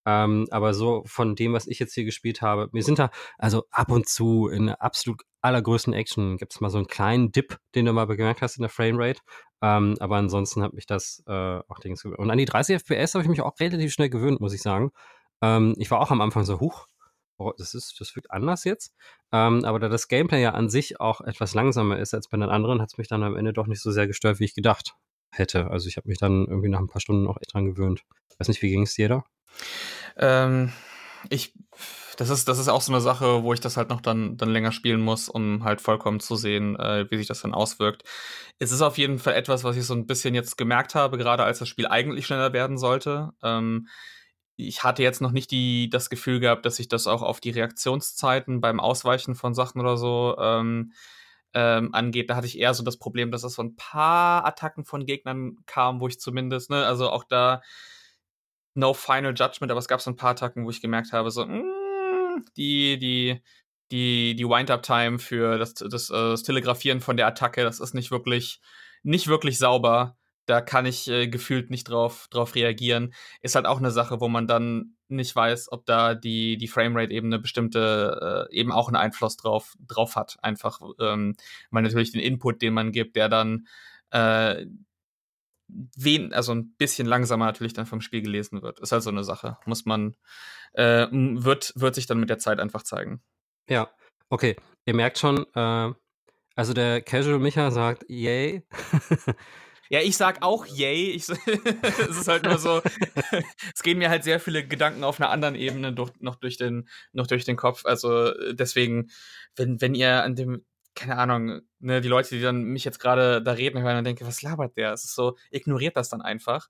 Ähm, aber so von dem, was ich jetzt hier gespielt habe, wir sind da, also ab und zu in der absolut allergrößten Action gibt es mal so einen kleinen Dip, den du mal bemerkt hast in der Framerate. Ähm, aber ansonsten hat mich das äh, auch Dings gewöhnt. Und an die dreißig F P S habe ich mich auch relativ schnell gewöhnt, muss ich sagen. Ähm, ich war auch am Anfang so, huch, oh, das ist, das wirkt anders jetzt. Ähm, aber da das Gameplay ja an sich auch etwas langsamer ist als bei den anderen, hat es mich dann am Ende doch nicht so sehr gestört, wie ich gedacht hätte. Also ich habe mich dann irgendwie nach ein paar Stunden auch echt dran gewöhnt. Weiß nicht, wie ging es dir da? Ähm, ich, das ist, das ist auch so eine Sache, wo ich das halt noch dann, dann länger spielen muss, um halt vollkommen zu sehen, äh, wie sich das dann auswirkt. Es ist auf jeden Fall etwas, was ich so ein bisschen jetzt gemerkt habe, gerade als das Spiel eigentlich schneller werden sollte. Ähm, ich hatte jetzt noch nicht die, das Gefühl gehabt, dass sich das auch auf die Reaktionszeiten beim Ausweichen von Sachen oder so ähm, ähm, angeht. Da hatte ich eher so das Problem, dass es so ein paar Attacken von Gegnern kam, wo ich zumindest, ne, also auch da no final judgment, aber es gab so ein paar Attacken, wo ich gemerkt habe, so, mm, die, die, die, die Wind-Up-Time für das, das, äh, das Telegrafieren von der Attacke, das ist nicht wirklich, nicht wirklich sauber. Da kann ich äh, gefühlt nicht drauf, drauf reagieren. Ist halt auch eine Sache, wo man dann nicht weiß, ob da die, die Framerate eben eine bestimmte, äh, eben auch einen Einfluss drauf, drauf hat. Einfach, ähm, weil natürlich den Input, den man gibt, der dann äh, wen, also ein bisschen langsamer natürlich dann vom Spiel gelesen wird. Ist halt so eine Sache. Muss man, äh, wird, wird sich dann mit der Zeit einfach zeigen. Ja, okay. Ihr merkt schon, äh, also der Casual Micha sagt yay. Ja, ich sag auch yay. Ich, es ist halt nur so, es gehen mir halt sehr viele Gedanken auf einer anderen Ebene durch, noch, durch den, noch durch den Kopf. Also deswegen, wenn, wenn ihr an dem, keine Ahnung, ne, die Leute, die dann mich jetzt gerade da reden hören, dann denke, was labert der? Es ist so, ignoriert das dann einfach.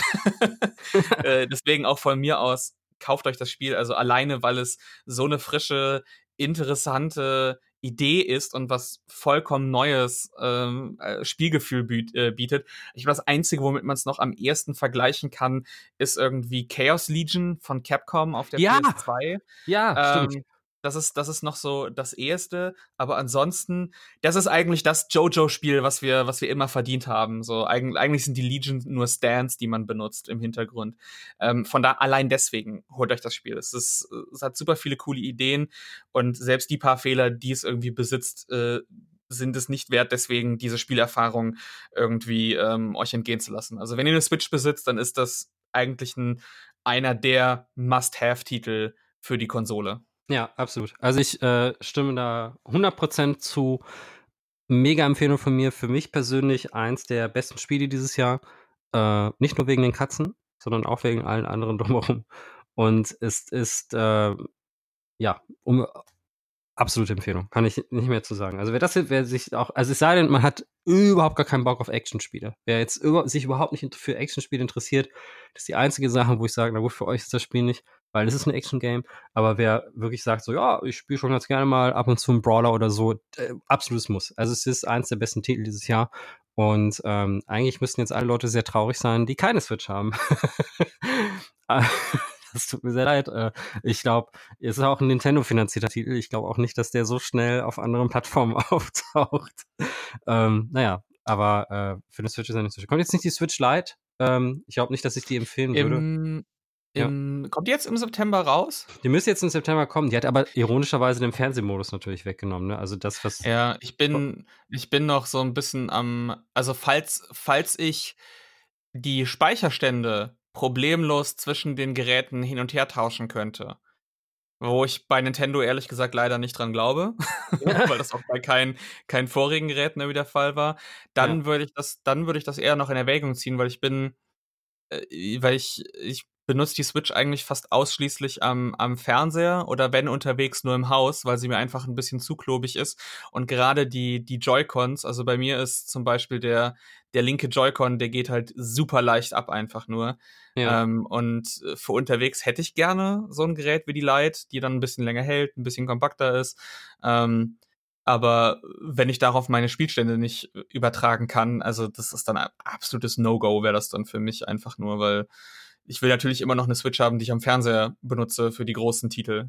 äh, deswegen auch von mir aus, kauft euch das Spiel, also alleine, weil es so eine frische, interessante Idee ist und was vollkommen neues ähm, äh, Spielgefühl biet, äh, bietet. Ich glaube, das Einzige, womit man es noch am ehesten vergleichen kann, ist irgendwie Chaos Legion von Capcom auf der Ja! P S zwei. Ja, ähm, stimmt. Das ist, das ist noch so das Eheste, aber ansonsten, das ist eigentlich das JoJo-Spiel, was wir, was wir immer verdient haben. So, eigentlich, eigentlich sind die Legion nur Stands, die man benutzt im Hintergrund. Ähm, von da allein deswegen holt euch das Spiel. Es ist, es hat super viele coole Ideen und selbst die paar Fehler, die es irgendwie besitzt, äh, sind es nicht wert, deswegen diese Spielerfahrung irgendwie ähm, euch entgehen zu lassen. Also wenn ihr eine Switch besitzt, dann ist das eigentlich ein, einer der Must-Have-Titel für die Konsole. Ja, absolut. Also ich äh, stimme da hundert Prozent zu. Mega Empfehlung von mir. Für mich persönlich eins der besten Spiele dieses Jahr. Äh, nicht nur wegen den Katzen, sondern auch wegen allen anderen drumherum. Und es ist, äh, ja, um, absolute Empfehlung. Kann ich nicht mehr zu sagen. Also wer das, wer sich auch, also es sei denn, man hat überhaupt gar keinen Bock auf Actionspiele. Wer jetzt über, sich überhaupt nicht für Actionspiele interessiert, das ist die einzige Sache, wo ich sage, na gut, für euch ist das Spiel nicht, weil es ist ein Action-Game. Aber wer wirklich sagt, so, ja, ich spiele schon ganz gerne mal ab und zu einen Brawler oder so, äh, absolutes Muss. Also es ist eins der besten Titel dieses Jahr. Und ähm, eigentlich müssten jetzt alle Leute sehr traurig sein, die keine Switch haben. Das tut mir sehr leid. Ich glaube, es ist auch ein Nintendo-finanzierter Titel. Ich glaube auch nicht, dass der so schnell auf anderen Plattformen auftaucht. Ähm, naja, aber äh, für eine Switch ist er nicht so schön. Kommt jetzt nicht die Switch Lite? Ähm, ich glaube nicht, dass ich die empfehlen würde. Im, Ja. im, kommt die jetzt im September raus? Die müsste jetzt im September kommen. Die hat aber ironischerweise den Fernsehmodus natürlich weggenommen. Ne? Also das, was... Ja, ich bin, ich bin noch so ein bisschen am, also falls, falls ich die Speicherstände problemlos zwischen den Geräten hin und her tauschen könnte, wo ich bei Nintendo ehrlich gesagt leider nicht dran glaube, weil das auch bei keinen keinen vorigen Geräten irgendwie der Fall war, dann Ja. würde ich das, dann würde ich das eher noch in Erwägung ziehen, weil ich bin, äh, weil ich, ich benutze die Switch eigentlich fast ausschließlich am, am Fernseher oder wenn unterwegs nur im Haus, weil sie mir einfach ein bisschen zu klobig ist. Und gerade die, die Joy-Cons, also bei mir ist zum Beispiel der, der linke Joy-Con, der geht halt super leicht ab einfach nur. Ja. Ähm, und für unterwegs hätte ich gerne so ein Gerät wie die Lite, die dann ein bisschen länger hält, ein bisschen kompakter ist. Ähm, aber wenn ich darauf meine Spielstände nicht übertragen kann, also das ist dann ein absolutes No-Go, wäre das dann für mich einfach nur, weil ich will natürlich immer noch eine Switch haben, die ich am Fernseher benutze für die großen Titel.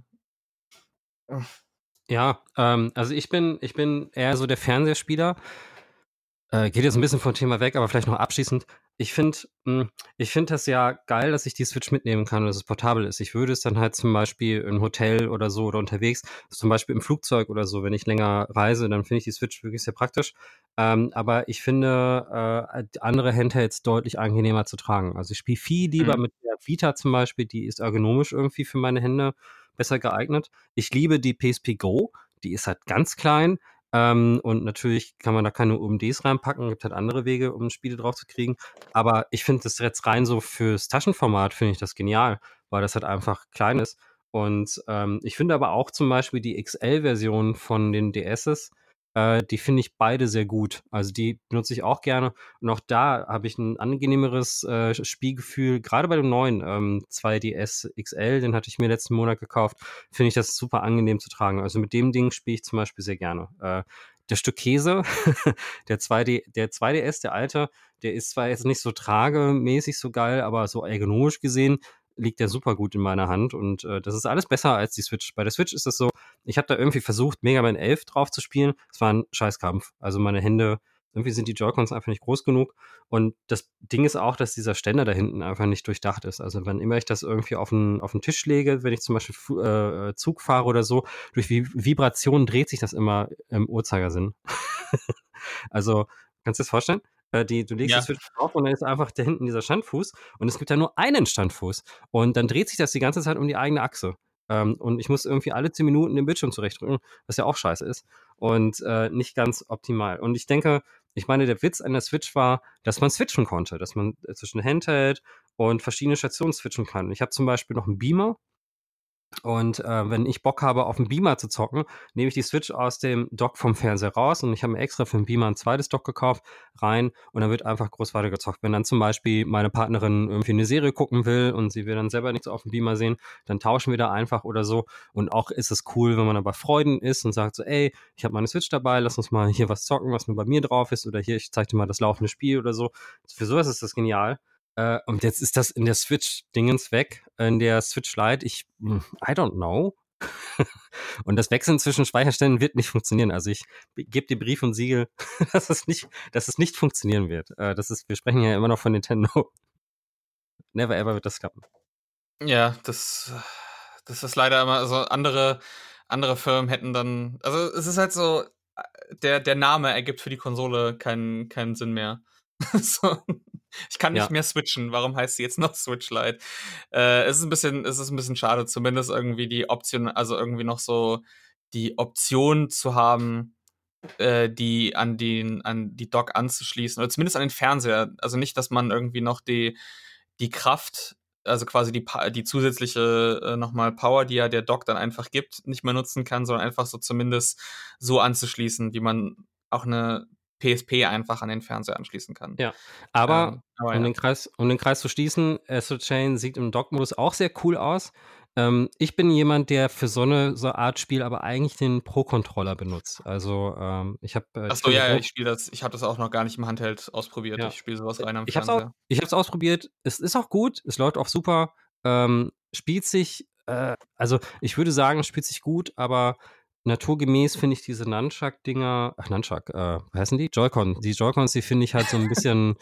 Ja, ähm, also ich bin, ich bin eher so der Fernsehspieler. Äh, geht jetzt ein bisschen vom Thema weg, aber vielleicht noch abschließend. Ich finde ich find das ja geil, dass ich die Switch mitnehmen kann und dass es portabel ist. Ich würde es dann halt zum Beispiel im Hotel oder so oder unterwegs, zum Beispiel im Flugzeug oder so, wenn ich länger reise, dann finde ich die Switch wirklich sehr praktisch. Ähm, aber ich finde äh, andere Handhelds deutlich angenehmer zu tragen. Also ich spiele viel lieber Mhm. mit der Vita zum Beispiel, die ist ergonomisch irgendwie für meine Hände besser geeignet. Ich liebe die P S P Go, die ist halt ganz klein. Ähm, und natürlich kann man da keine U M Ds reinpacken, gibt halt andere Wege, um Spiele drauf zu kriegen. Aber ich finde das jetzt rein so fürs Taschenformat finde ich das genial, weil das halt einfach klein ist. Und ähm, ich finde aber auch zum Beispiel die X L-Version von den D Ss, äh, die finde ich beide sehr gut. Also die benutze ich auch gerne. Und auch da habe ich ein angenehmeres äh, Spielgefühl. Gerade bei dem neuen ähm, zwei D S X L, den hatte ich mir letzten Monat gekauft, finde ich das super angenehm zu tragen. Also mit dem Ding spiele ich zum Beispiel sehr gerne. Äh, das Stück Käse, der zwei D, der zwei D S, der alte, der ist zwar jetzt nicht so tragemäßig so geil, aber so ergonomisch gesehen liegt der super gut in meiner Hand und äh, das ist alles besser als die Switch. Bei der Switch ist das so, ich habe da irgendwie versucht, Mega Man elf drauf zu spielen. Es war ein Scheißkampf. Also meine Hände, irgendwie sind die Joy-Cons einfach nicht groß genug. Und das Ding ist auch, dass dieser Ständer da hinten einfach nicht durchdacht ist. Also wenn immer ich das irgendwie auf den, auf den Tisch lege, wenn ich zum Beispiel Fu- äh, Zug fahre oder so, durch Vi- Vibrationen dreht sich das immer im Uhrzeigersinn. Also, kannst du dir das vorstellen? Äh, die, du legst die Ja. Switch drauf und dann ist einfach da hinten dieser Standfuß und es gibt ja nur einen Standfuß. Und dann dreht sich das die ganze Zeit um die eigene Achse. Ähm, und ich muss irgendwie alle zehn Minuten den Bildschirm zurechtdrücken, was ja auch scheiße ist. Und äh, nicht ganz optimal. Und ich denke, ich meine, der Witz an der Switch war, dass man switchen konnte, dass man äh, zwischen Handheld und verschiedene Stationen switchen kann. Ich habe zum Beispiel noch einen Beamer, und äh, wenn ich Bock habe, auf dem Beamer zu zocken, nehme ich die Switch aus dem Dock vom Fernseher raus und ich habe mir extra für den Beamer ein zweites Dock gekauft, rein und dann wird einfach groß weiter gezockt. Wenn dann zum Beispiel meine Partnerin irgendwie eine Serie gucken will und sie will dann selber nichts auf dem Beamer sehen, dann tauschen wir da einfach oder so. Und auch ist es cool, wenn man dann bei Freunden ist und sagt so, ey, ich habe meine Switch dabei, lass uns mal hier was zocken, was nur bei mir drauf ist oder hier, ich zeig dir mal das laufende Spiel oder so. Für sowas ist das genial. Äh, und jetzt ist das in der Switch-Dingens weg, in der Switch Lite. Ich, hm, I don't know. Und das Wechseln zwischen Speicherstellen wird nicht funktionieren. Also ich gebe dir Brief und Siegel, dass es nicht, dass es nicht funktionieren wird. Äh, das ist, wir sprechen ja immer noch von Nintendo. Never ever wird das klappen. Ja, das, das ist leider immer, also andere, andere Firmen hätten dann, also es ist halt so, der, der Name ergibt für die Konsole keinen, keinen Sinn mehr. So, ich kann nicht Ja. mehr switchen. Warum heißt sie jetzt noch Switch Lite? Äh, es ist ein bisschen, es ist ein bisschen schade, zumindest irgendwie die Option, also irgendwie noch so die Option zu haben, äh, die an den, an die Dock anzuschließen, oder zumindest an den Fernseher. Also nicht, dass man irgendwie noch die, die Kraft, also quasi die, Pa- die zusätzliche äh, nochmal Power, die ja der Dock dann einfach gibt, nicht mehr nutzen kann, sondern einfach so zumindest so anzuschließen, wie man auch eine P S P einfach an den Fernseher anschließen kann. Ja, aber Ähm, aber um ja. den Kreis, um den Kreis zu schließen, Astral Chain sieht im Dock-Modus auch sehr cool aus. Ähm, ich bin jemand, der für so eine so Art Spiel aber eigentlich den Pro-Controller benutzt. Also ähm, ich habe äh, die Achso, Firma ja, ja, Pro, ich spiele das, ich habe das auch noch gar nicht im Handheld ausprobiert. ja, Ich spiele sowas rein am ich habe es auch, Fernseher. ich habe es ausprobiert. Es ist auch gut, es läuft auch super. Ähm, spielt sich, äh, also ich würde sagen, es spielt sich gut, aber naturgemäß finde ich diese Nunchuck-Dinger, ach Nunchuck, äh, wie heißen die? Joy-Con. Die Joy-Cons, die finde ich halt so ein bisschen,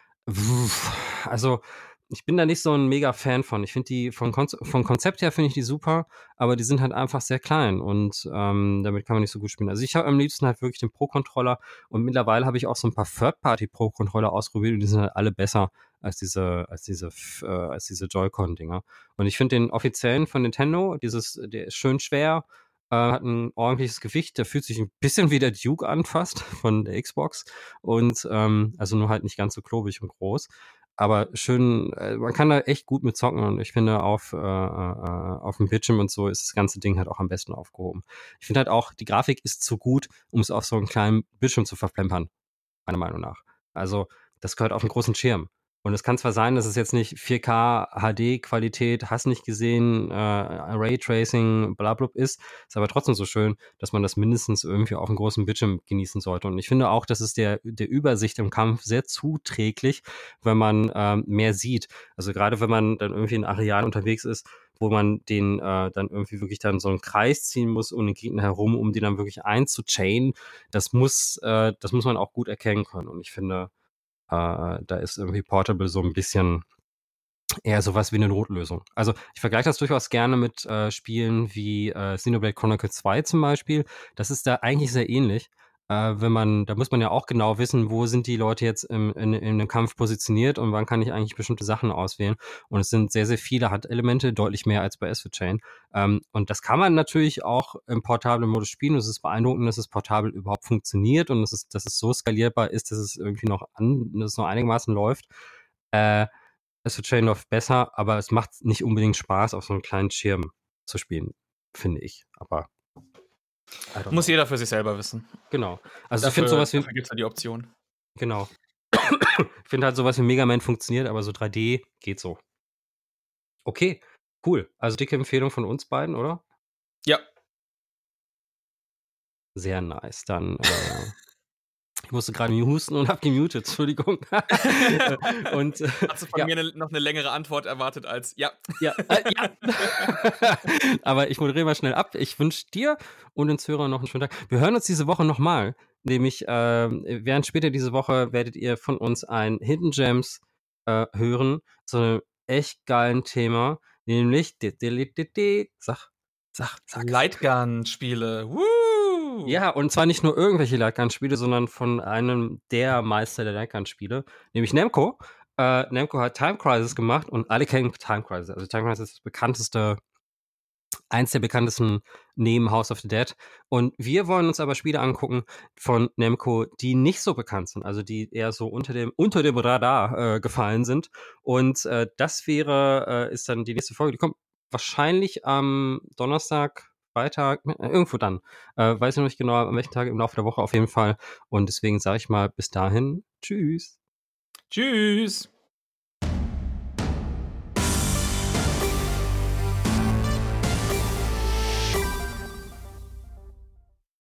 also ich bin da nicht so ein mega Fan von. Ich finde die vom, Konz vom Konzept her finde ich die super, aber die sind halt einfach sehr klein und ähm, damit kann man nicht so gut spielen. Also ich habe am liebsten halt wirklich den Pro-Controller und mittlerweile habe ich auch so ein paar Third-Party-Pro-Controller ausprobiert und die sind halt alle besser als diese, als diese, äh, als diese Joy-Con-Dinger. Und ich finde den offiziellen von Nintendo, dieses, der ist schön schwer, äh, hat ein ordentliches Gewicht, der fühlt sich ein bisschen wie der Duke an fast von der Xbox und ähm, also nur halt nicht ganz so klobig und groß. Aber schön, äh, man kann da echt gut mit zocken und ich finde, auf, äh, äh, auf dem Bildschirm und so ist das ganze Ding halt auch am besten aufgehoben. Ich finde halt auch, die Grafik ist zu gut, um es auf so einem kleinen Bildschirm zu verplempern, meiner Meinung nach. Also, das gehört auf einen großen Schirm. Und es kann zwar sein, dass es jetzt nicht vier K H D-Qualität, hast nicht gesehen, äh, Raytracing, blablabla ist, ist aber trotzdem so schön, dass man das mindestens irgendwie auf einem großen Bildschirm genießen sollte. Und ich finde auch, das ist der, der Übersicht im Kampf sehr zuträglich, wenn man ähm, mehr sieht. Also gerade wenn man dann irgendwie in Arealen unterwegs ist, wo man den äh, dann irgendwie wirklich dann so einen Kreis ziehen muss um den Gegner herum, um die dann wirklich einzuchainen, das muss, äh, das muss man auch gut erkennen können. Und ich finde, Äh, da ist irgendwie Portable so ein bisschen eher sowas wie eine Notlösung. Also ich vergleiche das durchaus gerne mit äh, Spielen wie äh, Xenoblade Chronicles zwei zum Beispiel. Das ist da eigentlich sehr ähnlich. Äh, wenn man, da muss man ja auch genau wissen, wo sind die Leute jetzt im, in, in einem Kampf positioniert und wann kann ich eigentlich bestimmte Sachen auswählen. Und es sind sehr, sehr viele Handelemente, deutlich mehr als bei Astral Chain. Ähm, und das kann man natürlich auch im portablen Modus spielen. Und es ist beeindruckend, dass es portabel überhaupt funktioniert und dass es, dass es so skalierbar ist, dass es irgendwie noch an, dass es noch einigermaßen läuft. Äh, Astral Chain läuft besser, aber es macht nicht unbedingt Spaß, auf so einem kleinen Schirm zu spielen, finde ich. Aber I don't Muss know. jeder für sich selber wissen. Genau. Also ich Dafür, finde sowas wie, dafür gibt es ja die Option. genau. Ich finde halt sowas wie Mega Man funktioniert, aber so drei D geht so. Okay, cool. Also dicke Empfehlung von uns beiden, oder? Ja. Sehr nice. Dann, äh, ich musste gerade husten und hab gemutet, Entschuldigung. und, äh, Hast du von ja. mir ne, noch eine längere Antwort erwartet als ja? Ja, äh, ja. Aber ich moderiere mal schnell ab. Ich wünsche dir und den Zuhörern noch einen schönen Tag. Wir hören uns diese Woche nochmal. Nämlich, äh, während später diese Woche werdet ihr von uns ein Hidden Gems äh, hören. So einem echt geilen Thema. Nämlich, di- di- di- di- di- sag, sag, sag. Lightgun-Spiele. Woo! Ja, und zwar nicht nur irgendwelche Lightgun-Spiele, sondern von einem der Meister der Lightgun-Spiele, nämlich Namco. Äh, Namco hat Time Crisis gemacht und alle kennen Time Crisis. Also Time Crisis ist das bekannteste, eins der bekanntesten neben House of the Dead. Und wir wollen uns aber Spiele angucken von Namco, die nicht so bekannt sind, also die eher so unter dem, unter dem Radar äh, gefallen sind. Und äh, das wäre, äh, ist dann die nächste Folge. Die kommt wahrscheinlich am Donnerstag, Freitag, äh, irgendwo dann. Äh, weiß ich noch nicht genau, an welchem Tag im Laufe der Woche auf jeden Fall. Und deswegen sage ich mal bis dahin, tschüss. Tschüss.